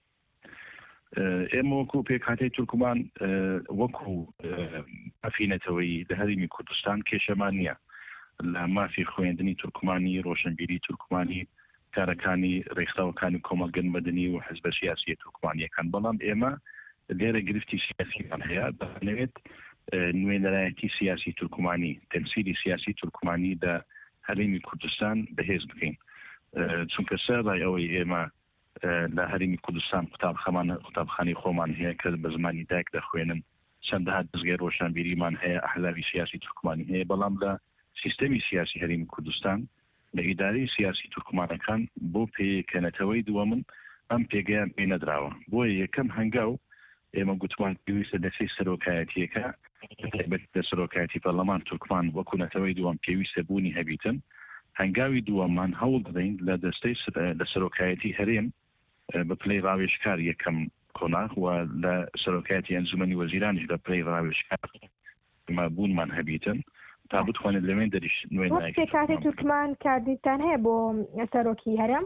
ئێمە وەکو پێکاتەی تورکمان وەکو مافینەتەوەی لە هەرێمی کوردستان کێشەمان نییە لە مافی خوێندنی تورکمانی، ڕۆشنبیری تورکمانی، کارەکانی ڕێکخراوەکانی کۆمەڵگەن مەدەنی و حزبە سیاسی تورکمانیەکان، بەڵام ئێمە لێرە گرفتی سیاسیمان هەیە دەڵێت نوێنەرایەتی سیاسی تورکمانی، تەمسیلی سیاسی تورکمانی لە هەرێمی کوردستان بەهێز بکەین، چونکە سەرای ئەوەی ئێمە لە هەرێمی کوردستان قوتابخانەی خۆمان هەیە کە بە زمانی دایک دەخوێنن، چەندەها دەستگای ڕۆشنبیریمان هەیە، ئەحزابی سیاسی تورکمانی هەیە، بەڵام لە سیستەمی سیاسی هەرێمی کوردستان لە ئیدارەی سیاسی تورکمانەکان بۆ پێکەنەتەوەی دووەمن ئەم پێگەیان پێ نەدراوە. بۆیە یەکەم هەنگاو ئێمە گوتمان پێویستە دەستی سەرۆکایەتیەکە لە سەرۆکایەتی پەرلەمان تورکمان وەکو نەتەوەی دووەم پێویستە بوونی هەبیتن، هەنگاوی دووەممان هەوڵ دەدەین لە دەستەی لە سەرۆکایەتی هەرێم بە پلەی ڕاوێژکار یەکەم کۆناغ و لە سەرۆکایەتی ئەنجومەنی وەزیرانیش لە پلەی ڕاوێژکار ما بوونمان هەبیتن تا بتوانێت لەوێن دەریش نوێنەرایەتی پێکاتی تورکمان کاردیتان هەیە بۆ سەرۆکی هەرێم؟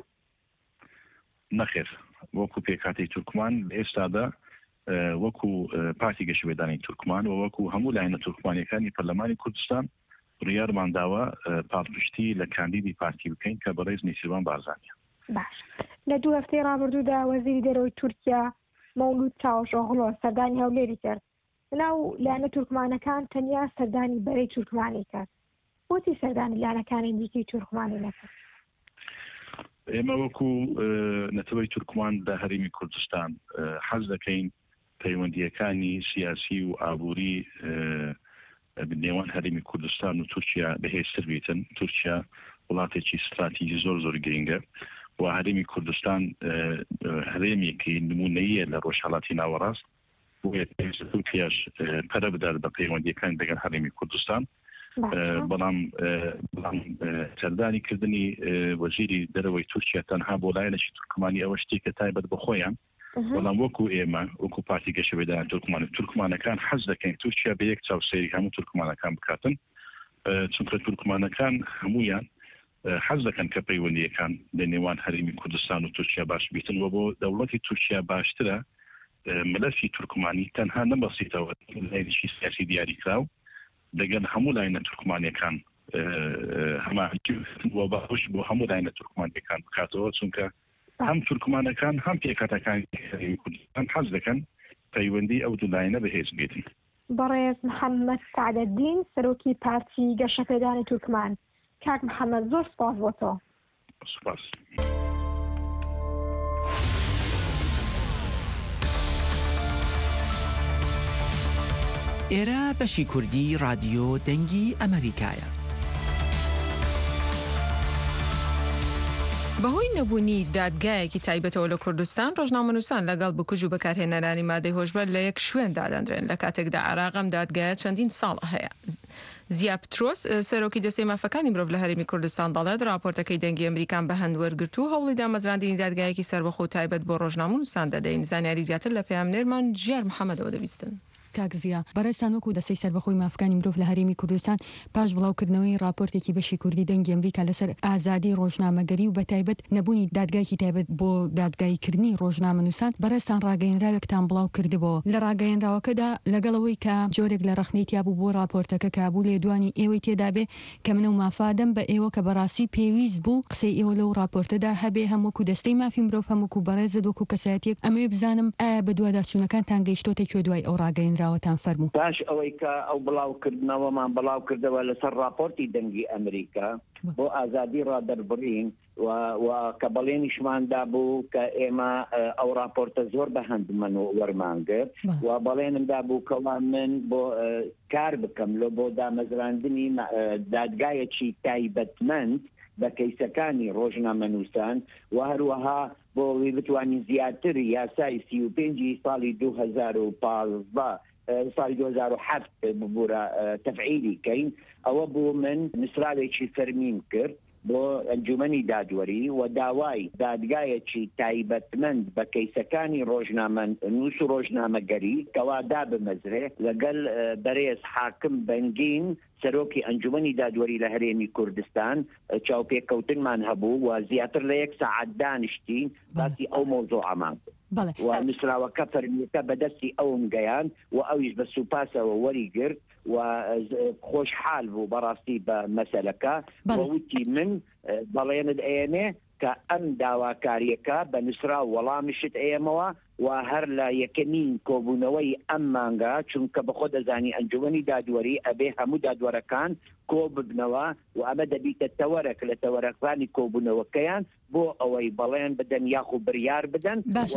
نەخێر، وەکو پێکاتی تورکمان ئێستادا وەکو پارتی گەشەپێدانی تورکمان و وەکو هەموو لایەنە تورکمانیەکانی پەرلەمانی کوردستان بڕیارمان داوە پاڵپشتی لە کاندیدی پارتی بکەین کە بەڕێز نێچیروان بارزانیە. باش لە دوو هەفتەی ڕابردوودا وەزیری دەرەوەی تورکیا مەولود چاوشۆغڵۆ سەردانی هەولێری کرد ناو لایەنە تورکمانەکان تەنیا سەردانی بەرەی تورکمانی کرد بۆچی سەردانی لایەنەکانی دیکەی تورکمانی نەکرد؟ ئێمە وەکو نەتەوەی تورکمان لە هەرێمی کوردستان حەز دەکەین پەیوەندیەکانی سیاسی و ئابووری نێوان هەرێمی کوردستان و تورکیا بەهێزتر بێتن. تورکیا وڵاتێکی استراتیژی زۆر زۆر گرنگە و هەرێمی کوردستان هەرێمێکی نمونەیە لە ڕۆژهەڵاتی ناوەڕاست تورکیاش پەرە بدات بە پەیوەندیەکان لەگەڵ هەرێمی کوردستان. بەڵام سەردانیکردنی وەزیری دەرەوەی تورکیا تەنها بۆ لایەنێکی تورکمانی ئەوە شتێکە تایبەت بە خۆیان، بەڵام وەکو ئێمە وەکو پارتی گەشەبێدان تورکمان تورکمانەکان حەز دەکەین تورکیا بە یەک چاوسەری هەموو تورکمانەکان بکاتن، چونکە تورکمانەکان هەمویان حەز دەکەن کە پەیوەندیەکان لە نێوان هەرێمی کوردستان و تورکیا باش بیتن و بۆ دەوڵەتی تورکیا باشترە مەلەفی تورکمانی تەنها نەبەسیتەوە لایەنێکی سیاسی دیاریکراو لەگەڵ هەموو لایەنە تورکمانیەکان هەماوە باش بۆ هەموو لایەنە تورکمانیەکان بکاتەوە، چونکە هەم تورکمانەکان هەم پێکاتەکانی هەرێمی کوردستان حەز دەکەن پەیوەندی ئەو دوو لایەنە بەهێز بێتن. بەڕێز محەممەد سعدەدین سەرۆکی پارتی گەشەپێدانی تورکمان. کاک محەممەد زۆر سپاس بۆ تۆ. سپاس. ئێرە بەشی کوردی رادیۆ دەنگی ئەمریکایە. بەهۆی نەبوونی دادگایەکی تایبەتەوە لە کوردستان ڕۆژنامەنووسان لەگەڵ بکوژ و بەکارهێنەرانی مادەی هۆشبەر لە یەک شوێن دادەندرێن لە کاتێکدا عێراقم دادگایە چەندین ساڵ هەیە. زیا پترۆس سەرۆکی دەستەی مافەکانی مرۆڤ لە هەرێمی کوردستان دەڵێت راپۆرتەکەی دەنگی ئەمریکان بە هەند وەرگرتو هەوڵی دامەزراندنی دادگایەکی سەربەخۆ تایبەت بۆ ڕۆژنامەنووسان دەدەین. زانیاری زیاتر لە پەیامنێرمان ژیار محەممەدەوە دەبیستن. کاکزیە بەڕێستان وەکو دەستەی سەربەخۆی مافەکانی مرۆڤ لە هەرێمی کوردستان پاش بڵاوکردنەوەی راپۆرتێکی بەشی کوردی دەنگی ئەمریکا لەسەر ئازادی ڕۆژنامەگەری و بەتایبەت نەبوونی دادگایکی تایبەت بۆ دادگایکردنی ڕۆژنامەنووسان بەڕێستان ڕاگەیەنراوێکتان بڵاو کردبەوە. لە ڕاگەیەنراوەکەدا لەگەڵەوەی کە جۆرێک لە ڕەخنەی تیابوو بۆ راپۆرتەکە کابوو لێدوانی ئێوەی تێدا بێ کە منە و مافادەم بە ئێوە کە بەڕاستی پێویست بوو قسەی ئێوە لەو راپۆرتەدا هەبێ هەم وەکو دەستەی مافی مرۆڤ هەمووکو بەڕێزت وەکو کەسایەتێک ئەمەوێ بزانم ئایا بە دوواداچوونەکانتان گەیشتۆتە کوێ دوای ئەو ڕاگەیەنراوەتان فەرموو. باش ئەوەی کە ئەو بڵاوکردنەوەمان بڵاو کردەوە لەسەر راپۆرتی دەنگی ئەمریکا بۆ ئازادی ڕادەربڕین و کە بەڵێنیشماندا بوو کە ئێمە ئەو راپۆرتە زۆر بە هەندمان و وەرمانگرت و بەڵێنمدا بوو کەوا من بۆ کار بکەم لە بۆ دامەزراندنی دادگایەکی تایبەتمەند بە کەیسەکانی ڕۆژنامەنووسان و هەروەها بۆ بتوانین زیاتر یاسای سی و پێنجی ساڵی دوو هەزار و پانزدە ساڵی دوو هەزار و هەفت ببوورە تەفعیلی کەین. ئەوە بوو من نووسراوێکی فەرمیم کرد بۆ ئەنجومەنی دادوەری و داوای دادگایەکی تایبەتمەند بە کەیسەکانی ڕۆژنامەنووس و ڕۆژنامەگەری کەوا دابمەزرێ لەگەڵ بەرێز حاکم بەنگین سەرۆکی ئەنجومەنی دادوەری لە هەرێمی کوردستان چاوپێککەوتنمان هەبوو و زیاتر لە یەک سەعات دانیشتین باسی ئەو مۆزوعەمان و نووسراوەکە فەرمیەکە بەدەستی ئەوم گەیان و ئەویش بە سوپاسەوە وەریگرت و خۆشحال بوو بەڕاستی بە مەسەلەکە وەوتی من بەڵێنت ئێنێ کە ئەم داواکاریەکە بە نووسرا وەڵامیشت ئێمەوە و هەر لە یەکەمین کۆبوونەوەی ئەم مانگا چونکە بەخۆ دەزانی ئەنجومەنی دادوەری ئەبێ هەموو دادوەرەکان کۆ ببنەوە و ئەمە دەبیتە تەوەرەك لە تەوەرەکانی کۆبوونەوەکەیان بۆ ئەوەی بەڵێن بدەن یاخو بڕیار بدەن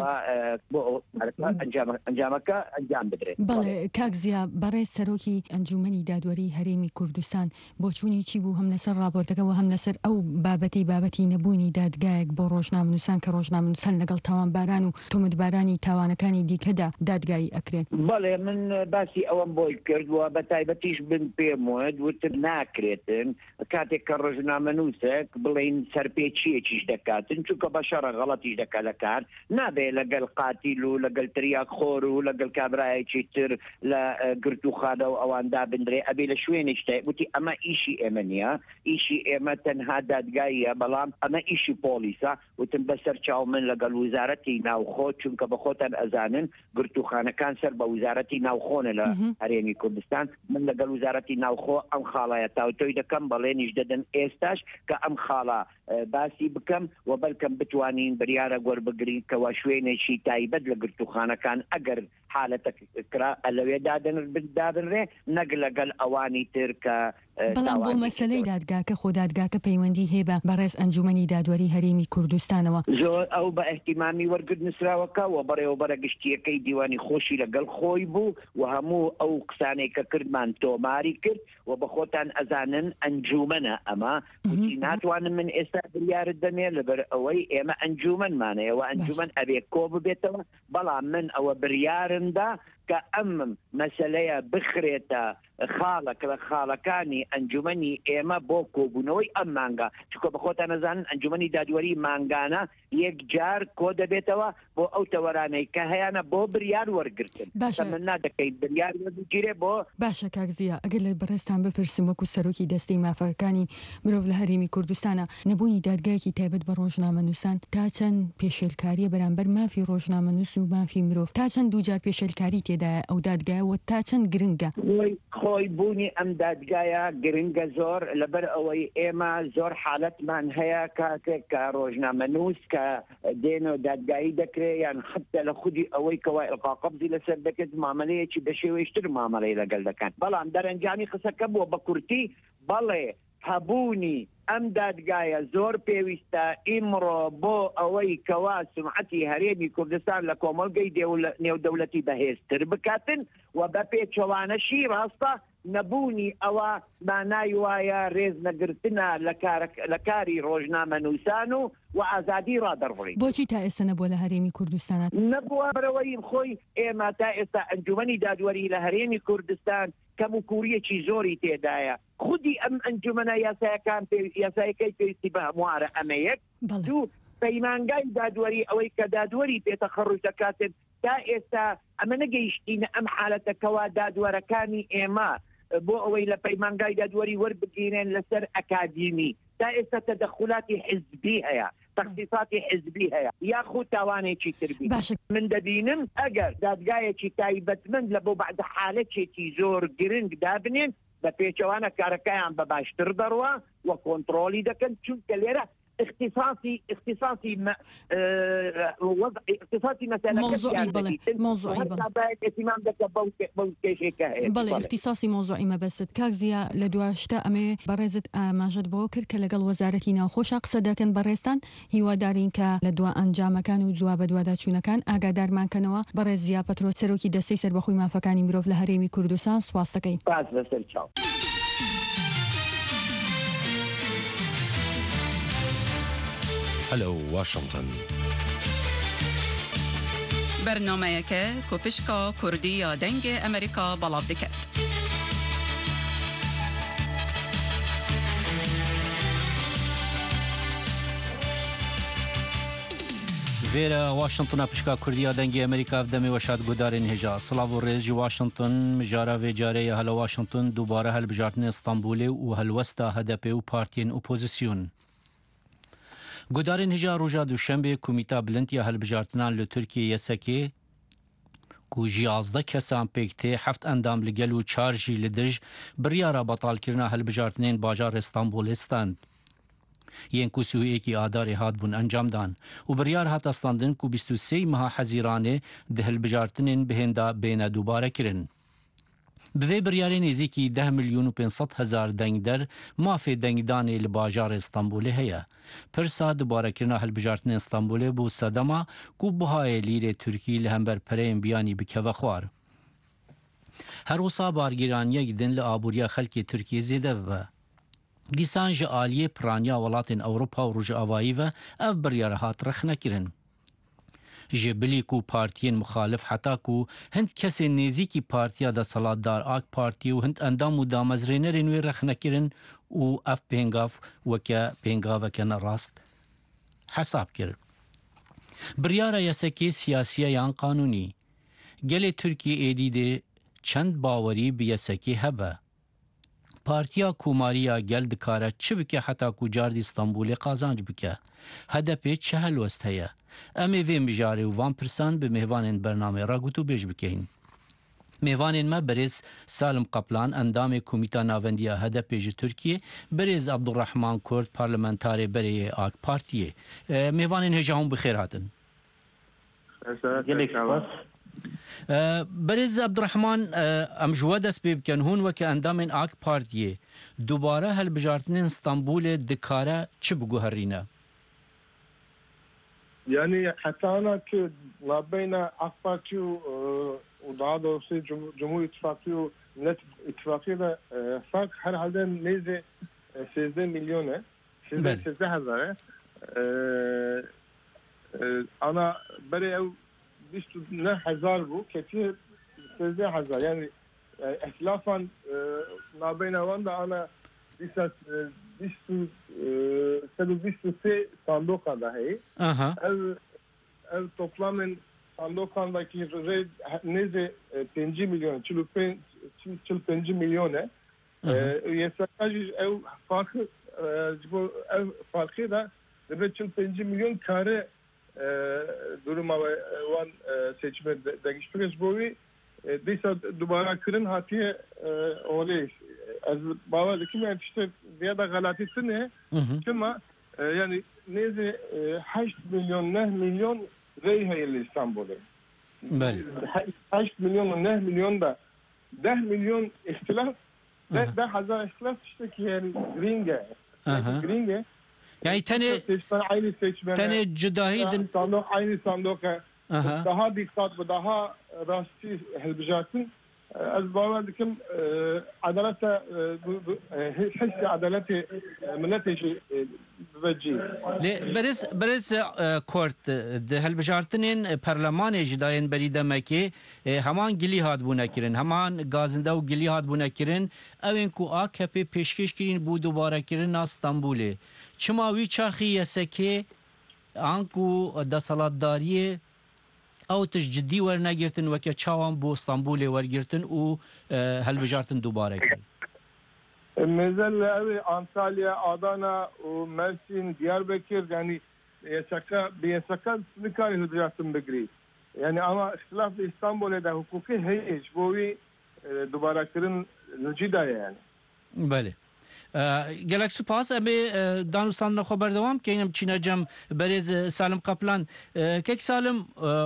و بۆ ئەنجامەکە ئەنجام بدرێت. بەڵێ کاکزیا بەڕێز سەرۆکی ئەنجومەنی دادوەری هەرێمی کوردستان بۆ چوونی چی بوو هەم لەسەر راپۆرتەکەەوە هەم لەسەر ئەو بابەتی بابەتی نەبوونی دادگایەک بۆ ڕۆژنامەنووسان کە ڕۆژنامەنووسان لەگەڵ تاوانباران و تۆمەتبارانی تاوانەکانی دیکەدا دادگایی ئەکرێت. بەڵێ من باسی ئەوەم بۆی کردووە بە تایبەتیش بن پێم وت وتر ناکرێتن کاتێک کە ڕۆژنامەنووسێک بڵین سەرپێچیەکیش دەکاتن چونکە بە شەڕە غەڵەتیش دەکات لە کار نابێ لەگەڵ قاتیل و لەگەڵ تریاک خۆر و لەگەڵ کابرایەکی تر لە گرت و خادە و ئەواندا بندرێ ئەبێ لە شوێنێشتە وتی ئەمە ئیشی ئێمە نییە ئیشی ئێمە تەنها دادگاییە بەڵام ئەمە ئیشی پۆلیسە وتم بەسەر چاو من لەگەڵ وزارەتی ناوخۆ چونکە بە خۆتان ئەزانن گرتوخانەکان سەر بە وزارەتی ناوخۆنە لە هەرێمی کوردستان من لەگەڵ وزارەتی ناوخۆ ئەم خاڵایە وایە تاوتۆی دەکەم بەڵێنیش دەدەن ئێستاش کە ئەم خاڵە باسی بکەم و بەلکەم بتوانین بریارە گۆربگرین کەوا شوێنێکی تایبەت لە گرتوخانەکان ئەگەر حالەتەکرا لەوێ دابنرێ نەک لەگەڵ ئەوانی تر کە بەڵام بۆ مەسلەی دادگاکە خۆ دادگاکە پەیوەندی هێبە بەڕێز ئەنجومەنی دادوەری هەرێمی کوردستانەوە زۆر ئەو بە ئەحتیمامی وەرگرت نسراوەکە و بەڕێوەبەرە گشتیەکەی دیوانی خۆشی لەگەڵ خۆی بوو و هەموو ئەو قسانێک کە کردمان تۆماری کرد و بە خۆتان ئەزانن ئەنجومەنە ئەمە وتی ناتوانم من ئێستا بریارت دەمێ لەبەر ئەوەی ئێمە ئەنجومەنمانەیەوە ئەنجومەن ئەبێ کۆ ببێتەوە بەڵام من ئەوە بریارمدا کە ئەم مەسەلەیە بخرێتە خاڵک لە خاڵەکانی ئەنجومەنی ئێمە بۆ کۆبوونەوەی ئەم مانگا چکۆ بە خۆتان نەزانن ئەنجومەنی دادوەری مانگانە یەک جار کۆ دەبێتەوە بۆ ئەو تەوەرانەی کە هەیەە بۆ بریار وەرگرتن من نادەکەیت بریار وەرگیرێ بۆ باشە کاکزیە ئەگەر لە بەڕێستان بپرسم وەکو سەرۆکی دەستەی مافەکانی مرۆڤ لە هەرێمی کوردستانە نەبوونی دادگایەکی تایبەت بە ڕۆژنامەنووسان تا چەند پێشێلکاریە بەرامبەر مافی ڕۆژنامەنووس و مافی مرۆڤ تا چەند دووجار پێشێلکاری تێدایە ئەو دادگایەوە تا چەند گرنگە خۆی بوونی ئەم دادگایە گرنگە زۆر لەبەر ئەوەی ئێمە زۆر حالەتمان هەیە کاتێک کە ڕۆژنامەنووس کە دێن و دادگایی دەکرێت یان حتى لە خودی ئەوەی کەوا ئەلقاقبزی لەسەر دەکرێت مامەلەیەکی بە شێوەیەشتر مامەلەی لەگەڵ دەکەن بەڵام دەرەنجامی قسەکە بووە بە کورتی بەڵێ هەبوونی ئەم دادگایە زۆر پێویستە ئیمڕۆ بۆ ئەوەی کەوا سمعەتی هەرێمی کوردستان لە کۆمەلگەی نێودەوڵەتی بەهێزتر بکاتن و بە پێچەوانەشی ڕاستە نەبوونی ئەوە مانای وایە ڕێز نەگرتنە لە کاری ڕۆژنامەنووسان و و ئازادی ڕادەڕڕی بۆچی تا ئێستا نەبووە لە هەرێمی کوردستانە نەبووە بەرەوەی خۆی ئێمە تا ئێستا ئەنجومەنی دادوەری لە هەرێمی کوردستان کەم و کووریەکی زۆری تێدایە خودی ئەم ئەنجومەنە یاسایەکان یاسایەکەی پێویستی بە هەموارە ئەمەیەک دوو پەیمانگای دادوەری ئەوەی کە دادوەری پێتەخەڕوج دەکاتن تا ئێستا ئەمە نەگەیشتینە ئەم حالەتەکەوا دادوەرەکانی ئێمە بۆ ئەوەی لە پەیمانگای دادوەری وەربگیرێن لەسەر ئەکادیمی تا ئێستا تەدەخولاتی حزبی هەیە تەخصیصاتی حزبی هەیە یاخود تاوانێکی تربی من دەبینم ئەگەر دادگایەکی تایبەتمەند لە بۆ بەعد حالەتێکی زۆر گرنگ دابنێن بە پێچەوانە کارەکەیان بە باشتر دەڕوە و کۆنتڕۆلی دەکەن چونکە لێرە اختصاصي اختصاصي وضع اختصاصي مثلا موضوعي بله موضوعي بله اهتمام دك بوكيشك بله اختصاصي موضوعي ما بس كاغزيا لدواشتا امي برزت ماجد بوكر كلغل وزارتي ناخوش قصدا كان برستان هیوادارین کە لە دوا ئەنجامەکان و دوا بە دوواداچوونەکان ئاگادارمانکەنەوە بەڕێزیا پەترۆ سەرۆکی دەستەی سەربەخۆی مافەکانی مرۆڤ لە هەرێمی کوردستان سواس دەکەین. باز لەسەر چاو. هلو واشنطن برنامه‌یەکە کوپشکا کوردی یا دەنگ ئەمریکا بەڵاو دەکات. Vêra Washingtona pişka Kurdiya dengê Amerîka ev demê weşat gudarên hêja. Silav û rêz ji Washington mijara vê careyê hele Washington dubare helbijartinê Stenbolê û helwesta H D P û partiyên opozîsyon. Gudarên hêja roja duşembê Komîta Bilind ya helbijartinan li Tirkiyeyê sekê ku jî azda kesan pêk tê heft endam li gel û çar jî li dij biryara betalkirina helbijartinên bajarê Stenbolê stand. Yên ku sûyekî adarê hat bûn encam dan û biryar hat standin ku bîst û sê meha hezîranê di hilbijartinên bihênda bêne dubare kirin. Bi vê biryarê nêzîkî deh milyon û pênc sed hezar dengder mafê dengdanê li bajarê Stenbolê heye. Pirsa dubarekirina hilbijartinên Stenbolê bû sedema ku bihayê lîrê Tirkî li hember pereyên biyanî bikeve xwar. Her wisa bargîraniya gidin li abûriya xelkê Tirkiyê zêde bibe. Dîsan ji aliyê piraniya welatên Ewropa û Rojavayî ve ev biryara hat rexnekirin. Ji bilî ku partiyên muxalif heta ku hind kesên nêzîkî partiya deselatdar AK Partî û hind endam û damezrênerên wê rexnekirin û ev pêngav weke pêngaveke nerast hesab kir. Biryara yasekê siyasiya yan qanûnî. Gelê Tirkiye êdî dê çend bawerî bi yasekê hebe. Partiya Komariya gel dikare çi bike heta ku cardî Stenbolê qazanc bike. H D P çi helwest heye. Em ê vê mijarê û van pirsan bi mêvanên bernamê ra gut û bêj bikeyin. میوانین ما برز سالم قپلان اندام کمیته ناوندیا هدف جی ترکیه برز عبدالرحمن کرد پارلمانتاری بری آک پارتیه میوانین هجاهم بخیر هاتن برز عبدالرحمن ام جوا دست بی بکن هون وک اندام آک پارتیه دوباره هل بجارتن استانبول دکاره چه بگو هرینه يعني حتى انا ما بين اقباتي وضع دوسي جمهور اتفاقي ملت اتفاقي فرق هر حالة نيزي سيزده مليونه سيزده هزاره انا بري او بيشتو نه هزار بو كتير سيزده هزار يعني اختلافا ما بين واندا انا بيشت بيشتو سدو بيشتو سي صندوق dahi. Aha. Ev ev toplamın sandokandaki rey neze beş milyon, çıl beş milyone. Yesakacı ev farkı bu ev farkı da ve çıl beş milyon kare duruma ve van seçme değiştiriyoruz bu ve desa dubara kırın hatiye olay. Az baba kim işte ya da galatısı ne? Ama yani neyse sekiz milyon ne milyon rey hayırlı İstanbul'da. Bəli. sekiz milyon ne milyon da on milyon ihtilaf ده هزار ihtilaf işte ki yani gringe. Gringe. Yani tane aynı seçmene. Tane cüdahidin. Sandık aynı sandıka. Daha dikkat ve daha rastı helbijatın. Az bağladıkım adalete hissi adaleti milleti veci. برز برز کورت ده هلبجارتنین پارلمان جداین بریده مکی همان گلی هات بو نکرین همان گازنده و گلی هات بو نکرین اوین کو آکپی پیشکش کرین بو دوباره کرین استانبولی چما وی چاخی یسکی آنکو دسالتداری او تش جدی ورنگرتن وکه چاوان بو استانبولی ورگرتن و هلبجارتن دوباره کرین Mezelle evi Antalya, Adana, Mersin, Diyarbakır yani yasaka bir yasaka sınıkari hıdriyatın begri. Yani ama ihtilaflı İstanbul'da hukuki heyiş bu bir dubarakların nücida yani. Bəli. Gelek spas ebe danustan xaber devam keynem çinecem berez Salim Kaplan kek Salim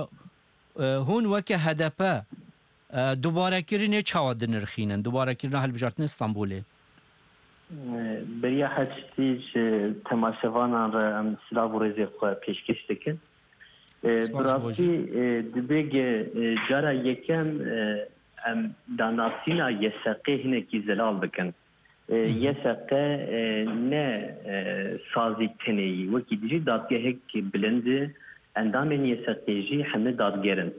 hun veke hedepe dubarakirine çawadın rxinen dubarakirine halbjartın İstanbul'e. بریا حدیث تماشاوانان را ام سلاو رزق پیشکش دکن. برای دبیگ جارا یکم ام داناسینا یسقه هنه کی زلال بکن. یسقه نه سازی تنهی وکی دیجی دادگه هک بلنده اندامن یسقه جی همه دادگرن.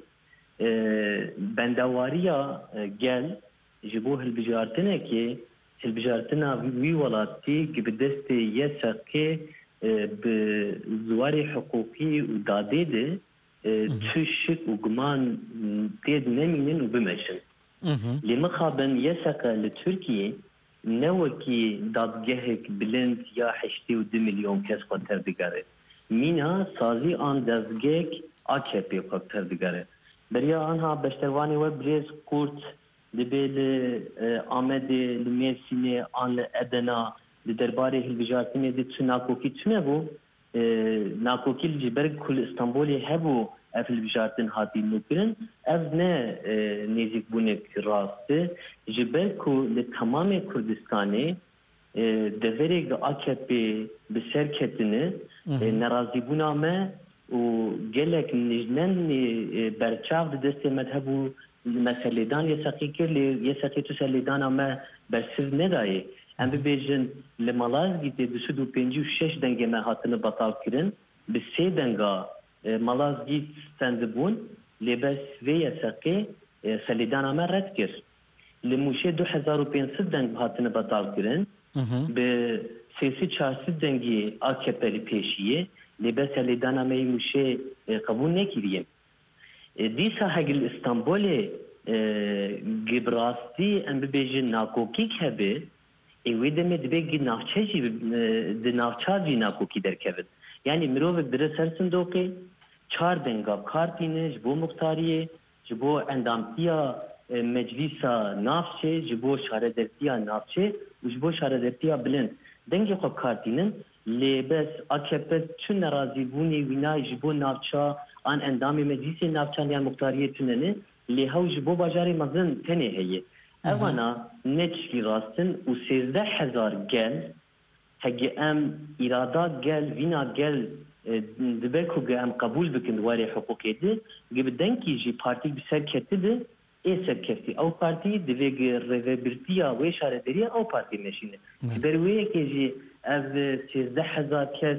بندواریا گل جبوه البجارتنه که البجارتنا وی ولاتی که به دست یسقه به زواری حقوقی و داده ده تشک و گمان دید نمینن و بمشن لمخابن یسقه لترکیه نوکی دادگهک بلند یا هشتی و دو میلیون کس خاطر بگره مینا سازی آن دادگهک آکپی خاطر بگره بریا آنها بشتروانی و بریز کورت لبل آمد لمسینه آن ادنا لدرباره هلبجارتنه دی تو ناکوکی تونه بو ناکوکی لجبر کل استانبولی هبو اف هلبجارتن هاتی نکرن اف نه نزیک بونک راسته جبر کو لتمام کردستانه دورگ آکپی بسرکتنه نرازی بونامه و گلک نجنن برچاو دست مذهبو مسئله دان یساقی کرد یساقی تو سلیدان اما برسیز ندایی ام ببیجن لمالاز گیده دوسد و پنجی و شش دنگه مهاتن بطال کرن به سه دنگا مالاز گید ستند بون لبس و یساقی سلیدان اما رد کرد لموشه دو هزار و پینصد دنگ هاتن بطال کرن به سیسی چهارصد دنگی آکپلی پیشیه لبس سلیدان اما موشه قبول نکریم دیسا هگل استانبول گبراستی ام ببیجن ناکوکی کبه ایوی دمه دبیگی نافچهجی دی نافچهجی ناکوکی در کبه یعنی مروف بره سرسندوکه چار دنگا کارتینه جبو مختاریه جبو اندامتیا مجلسا نافچه جبو شاردرتیا نافچه و جبو شاردرتیا بلند دنگی خوب کارتینن لبس اکپت چون نرازی بونی وینا جبو نافچا آن اندام مجلس نافچان یا مختاریه توننه لهو جبو باجاری مزن تنه هیه اوانا نچکی راستن و سیزده هزار گل هگه ام ایرادات گل وینا گل دبکو گه ام قبول بکن دواری حقوقی ده گه بدنکی جی پارتی بسر کتی ده ای سر کفتی او پارتی دوی گه رویبرتیا وی شاردریا او پارتی نشینه برویه که جی از سیزده هزار کس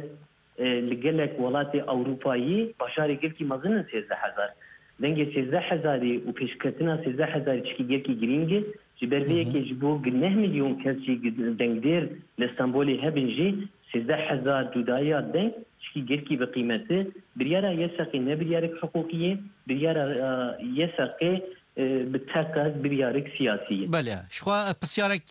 لگلک ولات اوروپایی باشاری گل کی مزنن سیزده هزار دنگه سیزده هزاری و پیشکتنا سیزده هزاری چکی گل کی گرینگه جی برویه که جی بو نه میلیون کس جی دنگ دیر لستانبولی هبن جی سیزده هزار دودایا دنگ چکی گل کی به قیمته بریارا یه سقی نه بریارک حقوقیه بریارا یه سقی بتاكد بريارك سياسية. بله شخوا بسيارك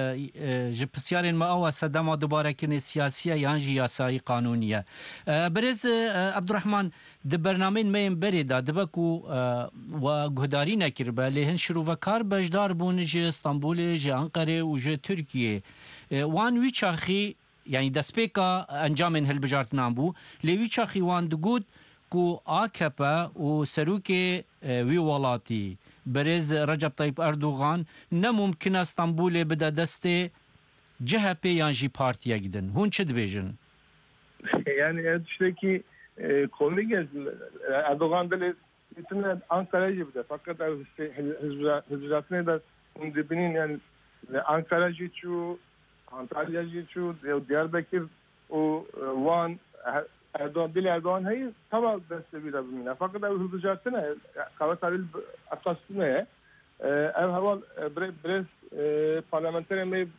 ج بسيارين ما أو سدما دوباره كني سياسية يانجي ياساي قانونية. برز عبد الرحمن د برنامج مين بريدا دبكو وجهدارينا كربا لهن شروع كار بجدار بون ج اسطنبول ج أنقرة وج تركيا. وان ويشاخي يعني دسبيكا انجام هالبجارت نامبو لويشاخي وان دقود کو آکپا و سروک وی ولاتی برز رجب طیب اردوغان نممکن استانبول بده دست جهپی یانجی پارتیا گیدن هون چه دبیجن؟ Yani Erdoğan'daki konu geldi. Erdoğan da bütün Ankara gibi de fakat hızlıcasına da onun dibinin yani Ankara jiçu, Antalya jiçu, Diyarbakır o Van Erdoğan dil Erdoğan hayır tamam desteğiyle bimine fakat ev hızlıcasına kavataril asasına ev hava biraz parlamenter mi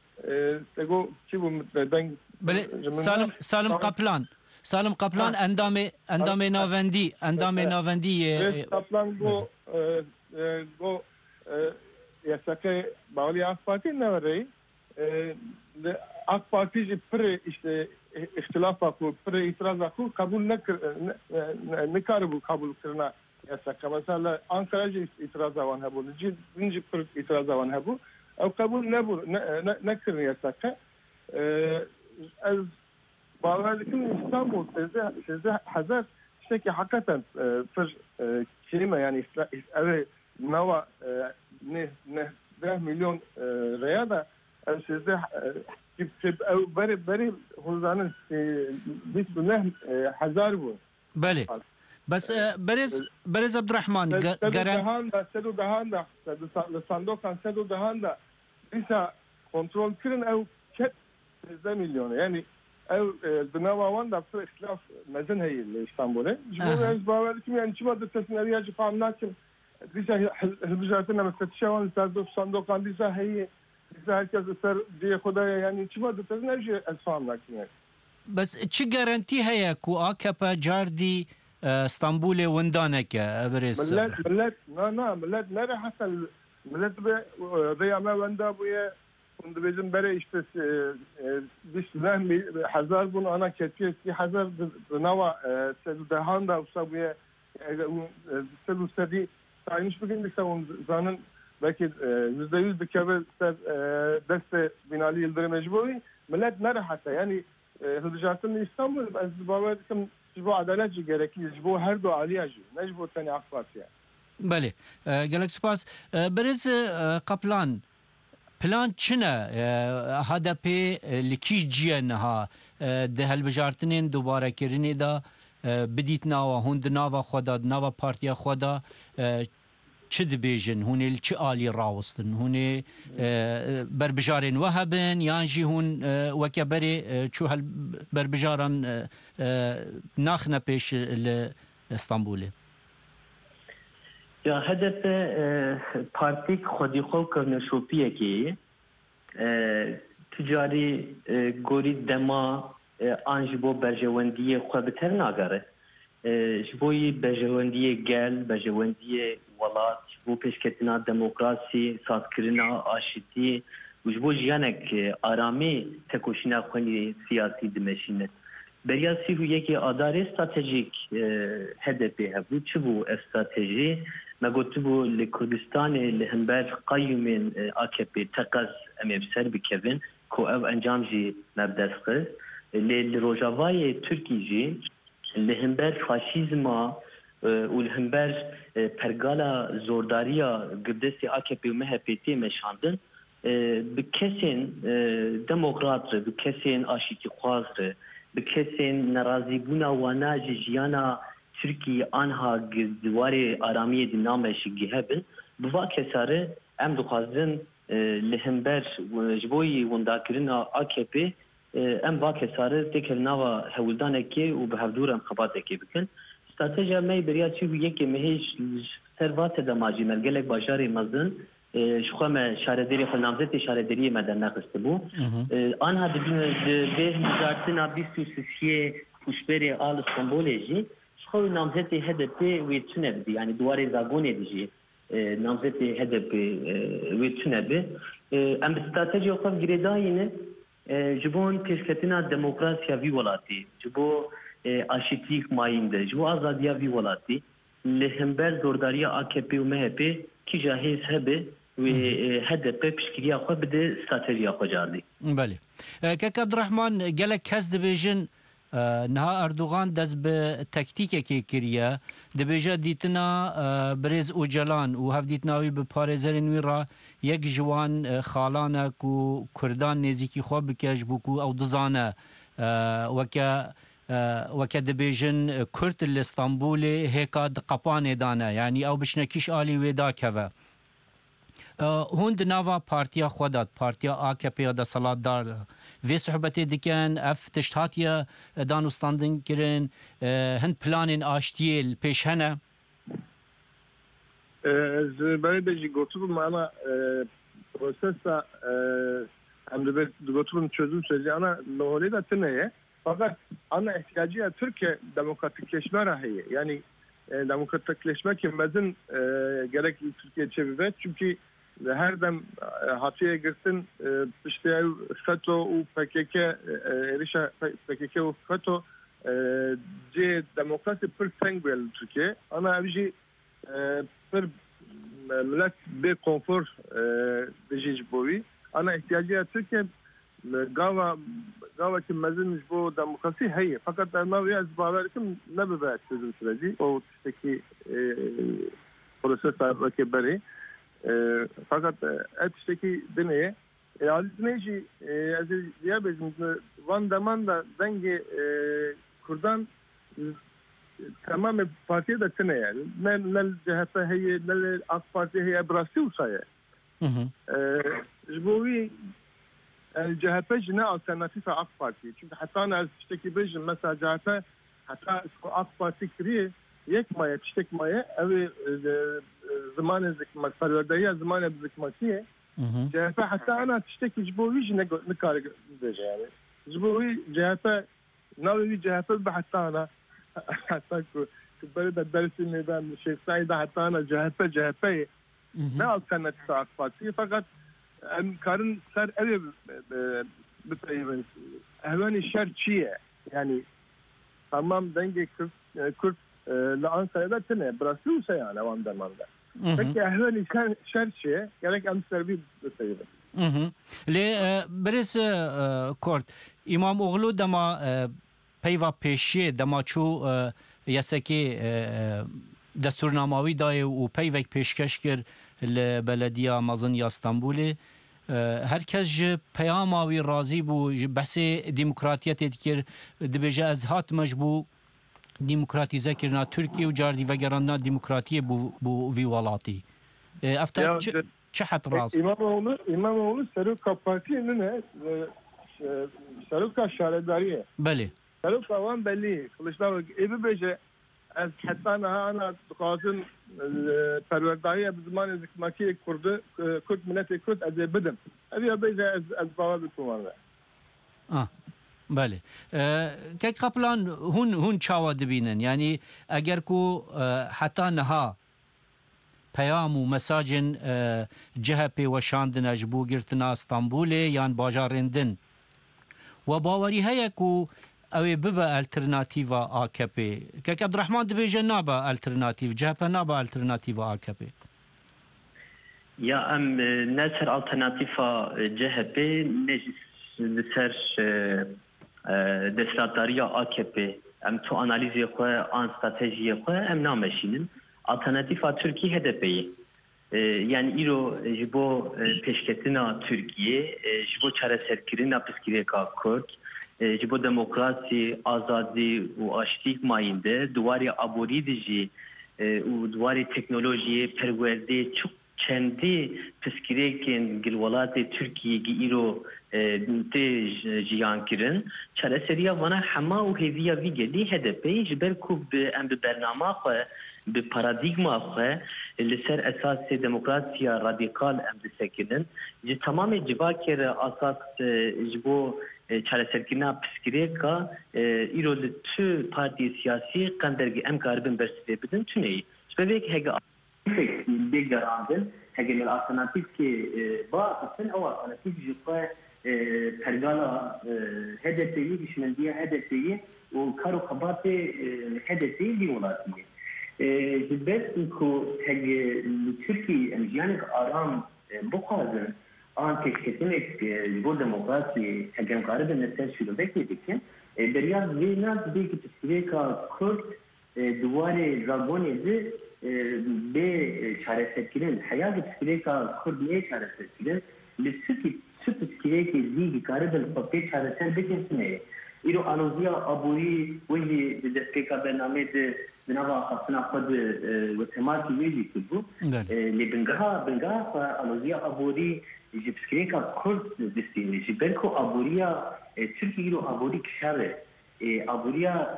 tego ki bu ben سالم سالم قپلان سالم قپلان اندام اندام ناوندی اندام ناوندی قپلان bu bu yasake bağlı AK Parti ne var? AK Parti pre işte ihtilaf akı pre itiraz akı kabul ne ne karı bu kabul kırına yasaka mesela Ankara'cı itiraz avan ha bu cidinci pre itiraz avan ha bu ev kabul ne bu ne ne kırına yasaka از باوری کنم استانبول سیزده سیزده هزار شکی حقیقتا فر کلمه یعنی اوه نوا نه نه ده میلیون ریادا سیزده تب او بری بری حوزانه بیست نه هزار بود. بله. بس برز برز عبد الرحمن گران دهان دا سدو دهان دا صندوق کان سدو دهان دا بیسا کنترل کردن او کت سیزده میلیونه یعنی او بناوان da bir ihtilaf mezun heyli İstanbul'e. Cumhuriyet ez baver kim yani çima da tesneriya cifam nakim. Disa hızlıcatına müfettişavan sazdo sandokan disa heyi disa herkes ser diye Xudaya yani çima da tesneriya ez fam nakim yani. بس چی گارانتی هيا کو آکپا جاردی استانبول وندانك ابرز ملت ملت نا نا ملت نره حسن ملت به ضيعنا وندا بوya Şimdi bizim böyle işte biz ne hazır bunu ana keçiyor ki hazır nava sedu dehan da usabuye sedu sedi saymış bugün de savun zanın belki yüzde yüz bir kere deste binali yıldırım mecburi millet ne rahatsa yani hızlıcatın İstanbul az babadım bu adaletçi gerekli bu her do aliyacı mecbur tane akfası yani. بله گلک سپاس برز قپلان پلان چنه هدفی لکیش جیه نها ده هلبجارتنین دوباره کرنی دا بدیت ناوا هند ناوا خدا ناوا پارتیا خدا چه دبیجن هونی چه آلی راوستن هونی بربجارین وهبن یانجی هون وکبری چو هل بربجاران ناخنه پیش استانبولی یا هدف پارتیک خودی خود کرنه شوپیه که تجاری گوری دما آنج بو برجواندی خود بتر ناگره جبوی برجواندی گل برجواندی ولات جبو پیشکتنا دموکراسی سازکرنا آشتی و جبو جیانک آرامی تکوشینا خونی سیاسی دمشینه بریاسی هو یکی آدار استراتژیک هدفی هبو چه بو استراتژی ما قلت بو لكردستان اللي هنبال قيم اكبي تقز ام بسر بكيفن كو او انجام جي مبدا خص اللي روجافاي تركي جي اللي هنبال فاشيزما والهنبال برغالا زورداريا قدسي اكبي ومهبتي مشاندن بكسين ديمقراط بكسين اشيتي خوازر بكسين نرازي بونا وانا جيانا تركي آنها دواري آرامی دینامش گهبن بوا کساره ام دخوازن لهمبر جبوی ونداکرین آکپی ام با کساره تکل نوا هولدانه که و به هفدور ام خباته که بکن استراتژیا می بریا چی و یکی مهیش سروات دماجی ملگلک باشاری مزن شخوام شاردری خو نامزد شاردری مدن نقص بو آنها به مزارتنا بیست و سیه خوشبری آل استانبولجی خو نامزد هدف وی تنبی یعنی دواره زاگونه دیجی نامزد هدف وی تنبی ام استراتژی خو گریداینه جبون پیشکتنا دموکراسیا وی ولاتی جبو آشتیک ماینده جبو آزادیا وی ولاتی لهمبر زورداری آکپی و مهپی کی جاهز هبه و هدف پیشکریا خو بده استراتژی خو جاردی بله که عبدالرحمن گله کس دبیجن نها اردوغان دز به تکتیک که کریه دبیجه دیتنا برز اوجلان و هف دیتناوی به پارزرین وی را یک جوان خالانه کو کردان نزیکی خواب بکش بکو او دزانه وکه وکه دبیجن کرد الاستانبول هیکا دقپانه دانه یعنی او بشنکیش آلی ویدا که هند ناوا پارتیا خودت پارتیا آکپی دا سالات دار وی صحبتی دیکن اف تشتاتیا دانوستاندن کرن هند پلانین آشتیل پیش هنه برای بجی گوتوبم معنا پروسسا هم دبیر گوتوبم çözüm süreci ana loholi da tıneye fakat ana ihtiyacı Türkiye demokratikleşme rahiye yani demokratikleşme kimmezin gerek Türkiye çevirme çünkü her dem hatiye girsin işte FETÖ و PKK erişe PKK و FETÖ C demokrasi per tengvel Türkiye ana avcı per millet bir konfor dejic boyu ana ihtiyacı Türkiye gava gava ki mezun bu demokrasi hayır fakat ben ya zbaverkim ne böyle çözüm süreci o teki proses ki beri fakat etişteki deneye azizneji aziz diye bizim van damanda denge kurdan tamam partiye de tene yani ne ne C H P heye ne AK Parti heye brasi usaya jbovi C H P jine alternatife AK Parti çünkü hatta ne tişteki bejin mesela C H P hatta AK Parti kriye یک مایه تشتک مایه اوی زمان زکمک پروردهی زمان زکمکیه جهت حتی انا تشتک جبویش نکار دیجه یعنی جبوی جهت ناوی جهت به حتی انا حتی که برد درس میدان شیخ سعید حتی انا جهت جهت نه alternatif AK Parti fakat karın ser evi bitirin ehvani şer çiye yani tamam denge Kürt Kürt لأنكرة تنه براسلوسة يعني وان درماندا. فكي أهوني كان شرشة كانك أم سربي بسيبه. لی برس کرد امام اغلو دما پیوا پیشی دما چو یسکی دستورنامه‌ای دای و پیوک پیشکش کر لبلدیه مازن یا استانبول هر کس ج پیاماوی راضی بو بحث دموکراتیت دکر دبیجه از هات مجبو دموکراتیزه کرنا ترکیه و جاردی و گراننا دموکراتی بو بو وی ولاتی افتا چه حد راست İmamoğlu İmamoğlu Seruka Parti'nin ne Seruka şaredariye بله Seruka van belli Kılıçdaroğlu evi beje az hatta ana tukazın perverdariye zaman zikmaki kurdu Kürt milleti Kürt az bedim evi beje az az baba bikumarda آه بله که قبلان هون هون چاوا دبینن یعنی اگر کو حتی نها پیام و مساجن جهپی و شاندن اجبو گرتنا استانبول یان باجارندن و باوری هیا کو اوی ببا الترناتیوا آکپی که عبدالرحمن دبیجه نابا الترناتیو جهپا نابا الترناتیوا آکپی یا ام نسر الترناتیفا جهپی نجس لسر دستاتاریا آکپی ام تو انالیزی خواه آن استراتژی خواه ام نامشینن الترناتیفا ترکی هدپی yani îro ji bo pêşketina Tirkiye ji bo çareserkirina piskirêka Kurd ji bo demokrasî azadî û aştîk mayîn de duwarê aborî de jî û duwarê teknolojiyê perwerdê çok çendî piskirêkên gil welatê Tirkiyeyê îro tê jiyankirin çareseriya vana hema û hêviya vî gelî H D P ji ber ku em bi bernama xwe bi paradigma xwe li ser esasê demokrasiya radikal em disekinin ji tamamê civakê re asas ji bo çareserkirina piskirêka îro li tu partiyê siyasî qendergî em karibin bersivê bidin tuneyî ji ber vê hege bê gerandin hege li alternatîfkê baxistin ew alternatîf ji xwe pergala H D P'yê dişmendiya H D P'yê û kar û xebatê H D P'yê lî welatiyê ji ber ku hege li Tirkiyê em jiyanek aram bixwazin an pêşketinek ji bo demokrasiyê hege em karibin li ser şîrovekê dikin beriya vê nas bê ku piskirêka Kurd duwarê ragonê de bê çareserkirin heya ku piskirêka Kurd nê çareserkirin li Tirkî tu piskirêkê zî dikaribin xwe pê çareser bikin tuneyê îro aloziya aborî wê jî di destpêka bernamê de di nava xastina xwe di wetematî wê jî kirbû lê bingeha bingeha xwe aloziya aborî ji piskirêka Kurd distînê ji ber ku aboriya Tirkî îro aborî kişer e aboriya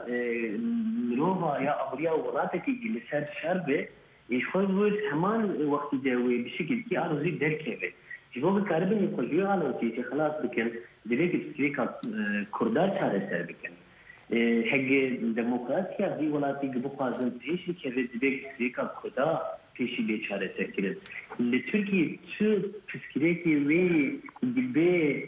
mirova ya aboriya welatekî li ser şer be xwe wê heman wextî de wê bi şekilkî alozî derkeve ji bo bikaribin xweciyê alozî jî xilas bikin divê ku piskirêka Kurda çareser bikin hege demokrasiya vî welatî bixwazin pêş bikeve divê ku piskirêka Kurda pêşî bê çareserkirin li Tirkiyê tu piskirêkê wê dilbê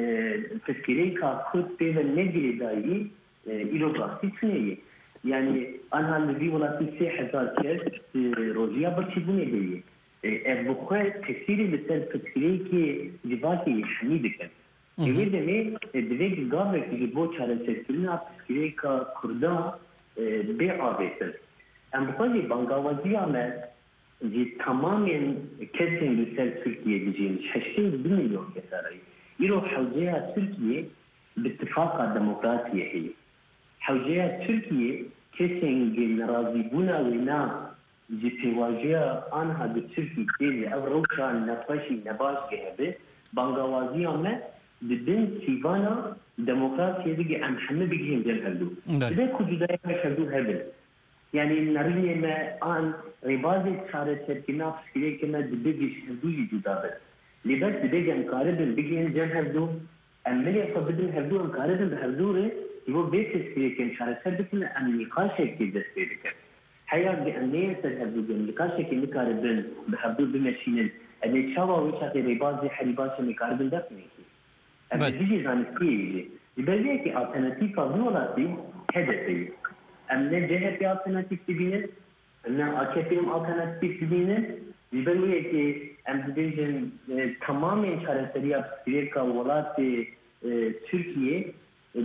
piskirêka Kurd pêve negirê dayî îro rastî tuneyê yani anha li vî welatî sê hezar kes rojiya birçîbûnê heye ev bi xwe tesîrê li ser piskirêkê civakê hemî dikin Evê demê divê gavek ji bo çareserkirina piskirêka Kurda bê avêtin em bixwazî bangawaziya me ji tamamên kesên li ser Tirkiye dijîn heştê du milyon kesarayî îro hewceya Tirkiye bi ittifaka demokrasiyê heye hewceya Tirkiye kesên nerazîbûna wê na ji pêvajiya anha di Tirkî tê ev rewşa nexweşî nebaş gihebe bangawaziya me di bin sîvana demokrasiyê de em hemû bigihên cem hevdû divê ku cudaya me hevdû hebin yani nerînê me an rêbazê çareserkirina piskirêkê me dibe giş hevdû jî cuda be lê ber divê em karibin bigihên cem hevdû em milê xwe bidin hevdû em karibin bi hevdû rê ji bo bê piskirêkên çareser bikin em nîqaşekê dest pê dikin heya em neyê ser hevdû bin nîqaşekê nikaribin bi hevdû bimeşînin em ê çawa wê çaxê rêbazê herî baş em ê karibin destnêkî em dijî zanistiyê jî ji ber vê alternatîfa vî welatî H D P'yê em ne C H P alternatîf dibînin em ne A K P'nin alternatîf dibînin ji ber wê ki em dibêjin tamamên çareseriya piskirêka welatê Tirkiye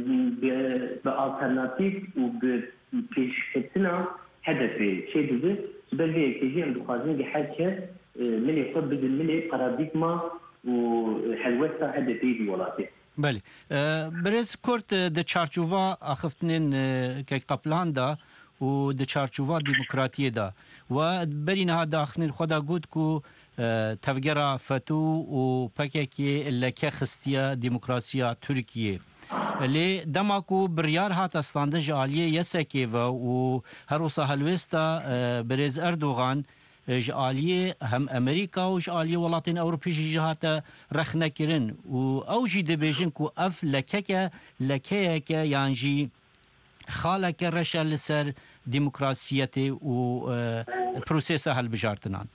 bi alternatîf û bi pêşketina H D P çê dibe ji ber vê yekê jî em dixwazin ki her kes milê xwe bidin milê paradigma û helwesta H D P'yê vî welatê بله برز کرد د چارچوبا اخفتنین که قبلان دا و د چارچوبا دموکراتیه دا و برینها داخنین خدا گود کو تفگرا فتو و پککی لکه خستیا دموکراسیا ترکیه لی دماکو بریار هات استانده جالیه یسکی و هر وصا هلوستا برز اردوغان جالیه هم امریکا و جالیه ولاتین اوروپی جهات رخنه کرن و او جی دبیجن کو اف لکه لکه که یانجی خالک رشا لسر دموکراسیت و پروسیس هل بجارتنان.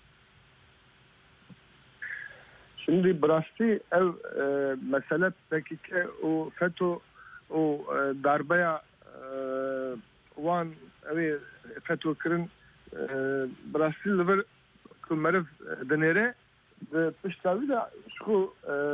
Şimdi براستی ev mesele peki o FETÖ و ضربه وان اوی فتو کرن براسیل لور کمرف دنیره پشتاوی دا شخو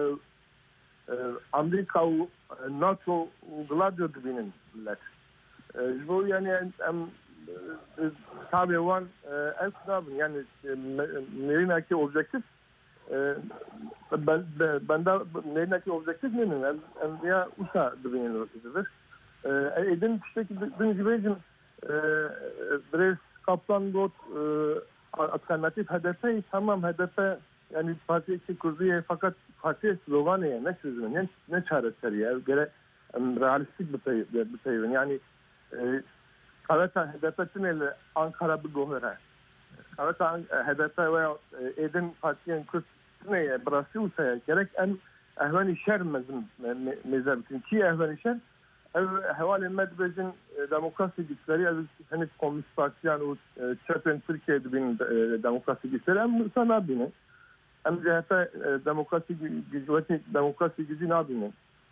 امریکا و ناتو و گلادیو دبینن ملت جبو yani ام tabi van esnafın yani nerinaki objektif ben ben de nerinaki objektif ne mi? Ben ya usa dibinin ortasıdır. Edin işte dün gibi biraz kaplan bot alternatif hedefe tamam hedefe yani parti ki kurduya fakat parti sloganı ne çözümü ne ne çaresi ya göre realistik bir bir yani Kavata hedefetine Ankara bir gohera. Kavata hedefe veya Edin Partiyen Kürt'üne Brasil'se gerek en ehveni şer mezun mezabitin ki ehveni şer ev hevali medbezin demokrasi güçleri ev henüz Komünist Partiyan o çöpen Türkiye'de bin demokrasi güçleri hem sana binin hem C H P demokrasi gücü demokrasi gücü ne binin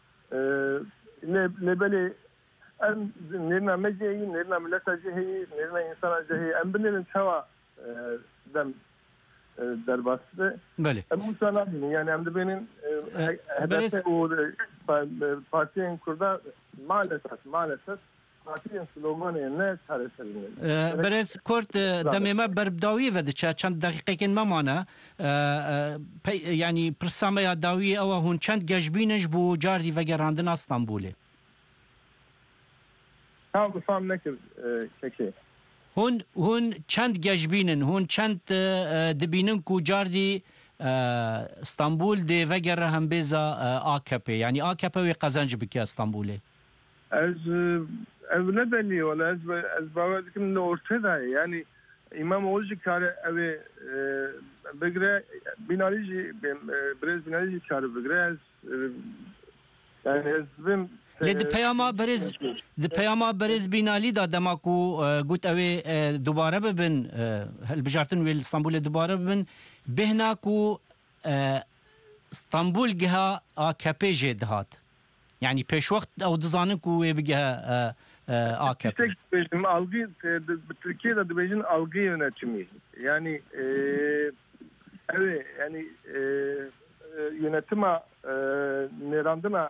ne böyle en nirna meceyi, nirna milleta cehi, nirna insana cehi, en binirin çava dem derbastı. Böyle. En bu sana yani hem de benim hedefe o partiyen kurda maalesef maalesef partiyen sloganı ne çaresizliği. Berez Kurt dememe berbdawi ve diçe çand dakikakin mamana yani pırsamaya dawi ava hun çand gejbiniş bu cardi ve gerandın İstanbul'e. Tamam fam nekir keke. Hun hun çend gejbinin hun çend dibinin ku cardi İstanbul de vegere hem beza A K P yani A K P ve kazancı bike İstanbul'e. Ez ev ne belli wala ez ez bawazikim ne ortada yani İmamoğlu kare evi begre binalici biraz binalici kare begre ez yani ezbim Le di peyama berez di peyama berez binali da demaku gut evi dubare bibin helbijartin ve İstanbul'e dubare bibin behna ku İstanbul geha A K P jedihat yani peşvakt ev dizanin ku ve bigeha A K P. Bizim algı Türkiye'de de bizim algı yönetimi yani evet yani yönetime nerandına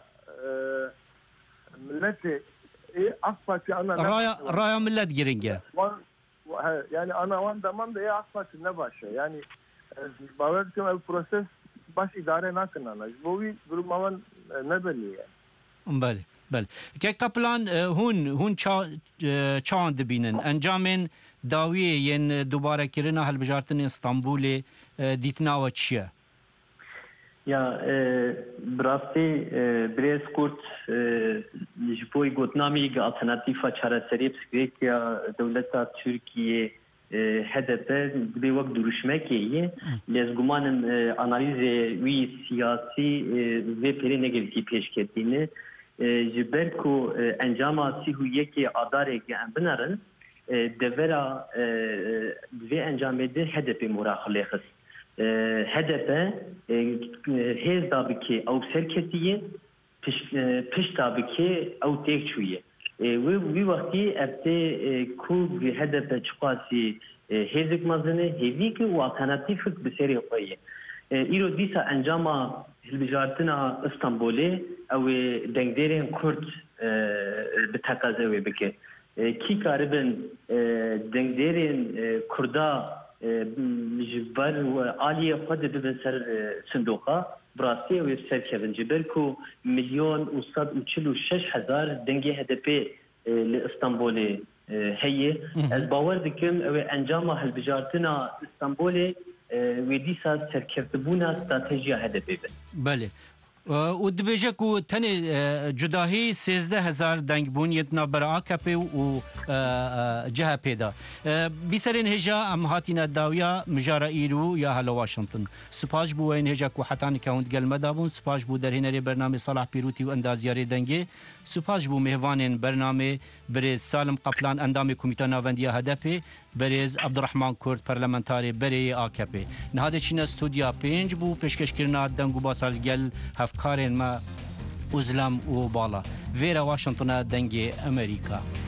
milleti AK Parti ana raya raya millet giringe yani ana van zaman da AK Parti ne başa yani bavet ki bu proses baş idare nakınana bu bir durumman ne belli yani. Bale bale ke kaplan hun hun çağın dibinin encamın dawiye yen dubare kirina helbijartin İstanbul'e ditna ve çiye. Ya براستی برز کورت جبوی گوتنامی alternatifa çareseri psikiya devleta Türkiye H D P bir vakt duruşmak iyi. Lezgumanın analize ve siyasi ve peri negatif peşketini jiberku encama sihuye ki adare ki binarın devera ve encamede H D P murakhlehs. H D P hez tabi ki ev serketiye piş tabi ki ev tekçüye ve bir vakti evde ku bir H D P çıkası hezek mazını hevi ki o alternatif bir seri koyuyor. İro disa encama hilbijartina İstanbul'e ev dengderin Kürt bir takaze ve beke ki karibin dengderin Kürda جبر و عالیه خود ببن سر صندوقها براستی و سر کردن جبر کو میلیون و صد و چل و شش هزار دنگی هدپی لإسطنبول هیه از باور دکم و انجام هالبجارتنا استانبول و دیسا سر کردبونا استراتژیا هدپی بن. بله. و دبیجه کو تنی جداهی سیزده هزار دنگ بون یتنا برا A K P و جه پیدا بیسرین هجا ام هاتینا داویا مجارا ایرو یا هلا واشنطن سپاش بو این هجا کو حتانی کاوند گل مدابون سپاش بو در هنری برنامه صلاح پیروتی و اندازیاری دنگی سپاش بو مهوانین برنامه برز سالم قپلان اندام کمیته ناوندیا هدفی برز عبدالرحمن کورد پارلمانتاری بری A K P نهاده چین استودیا پنج بو پیشکش کرنا دنگو باسال گل هفکارین ما و زلام و بالا ویرا واشنطن دنگی امریکا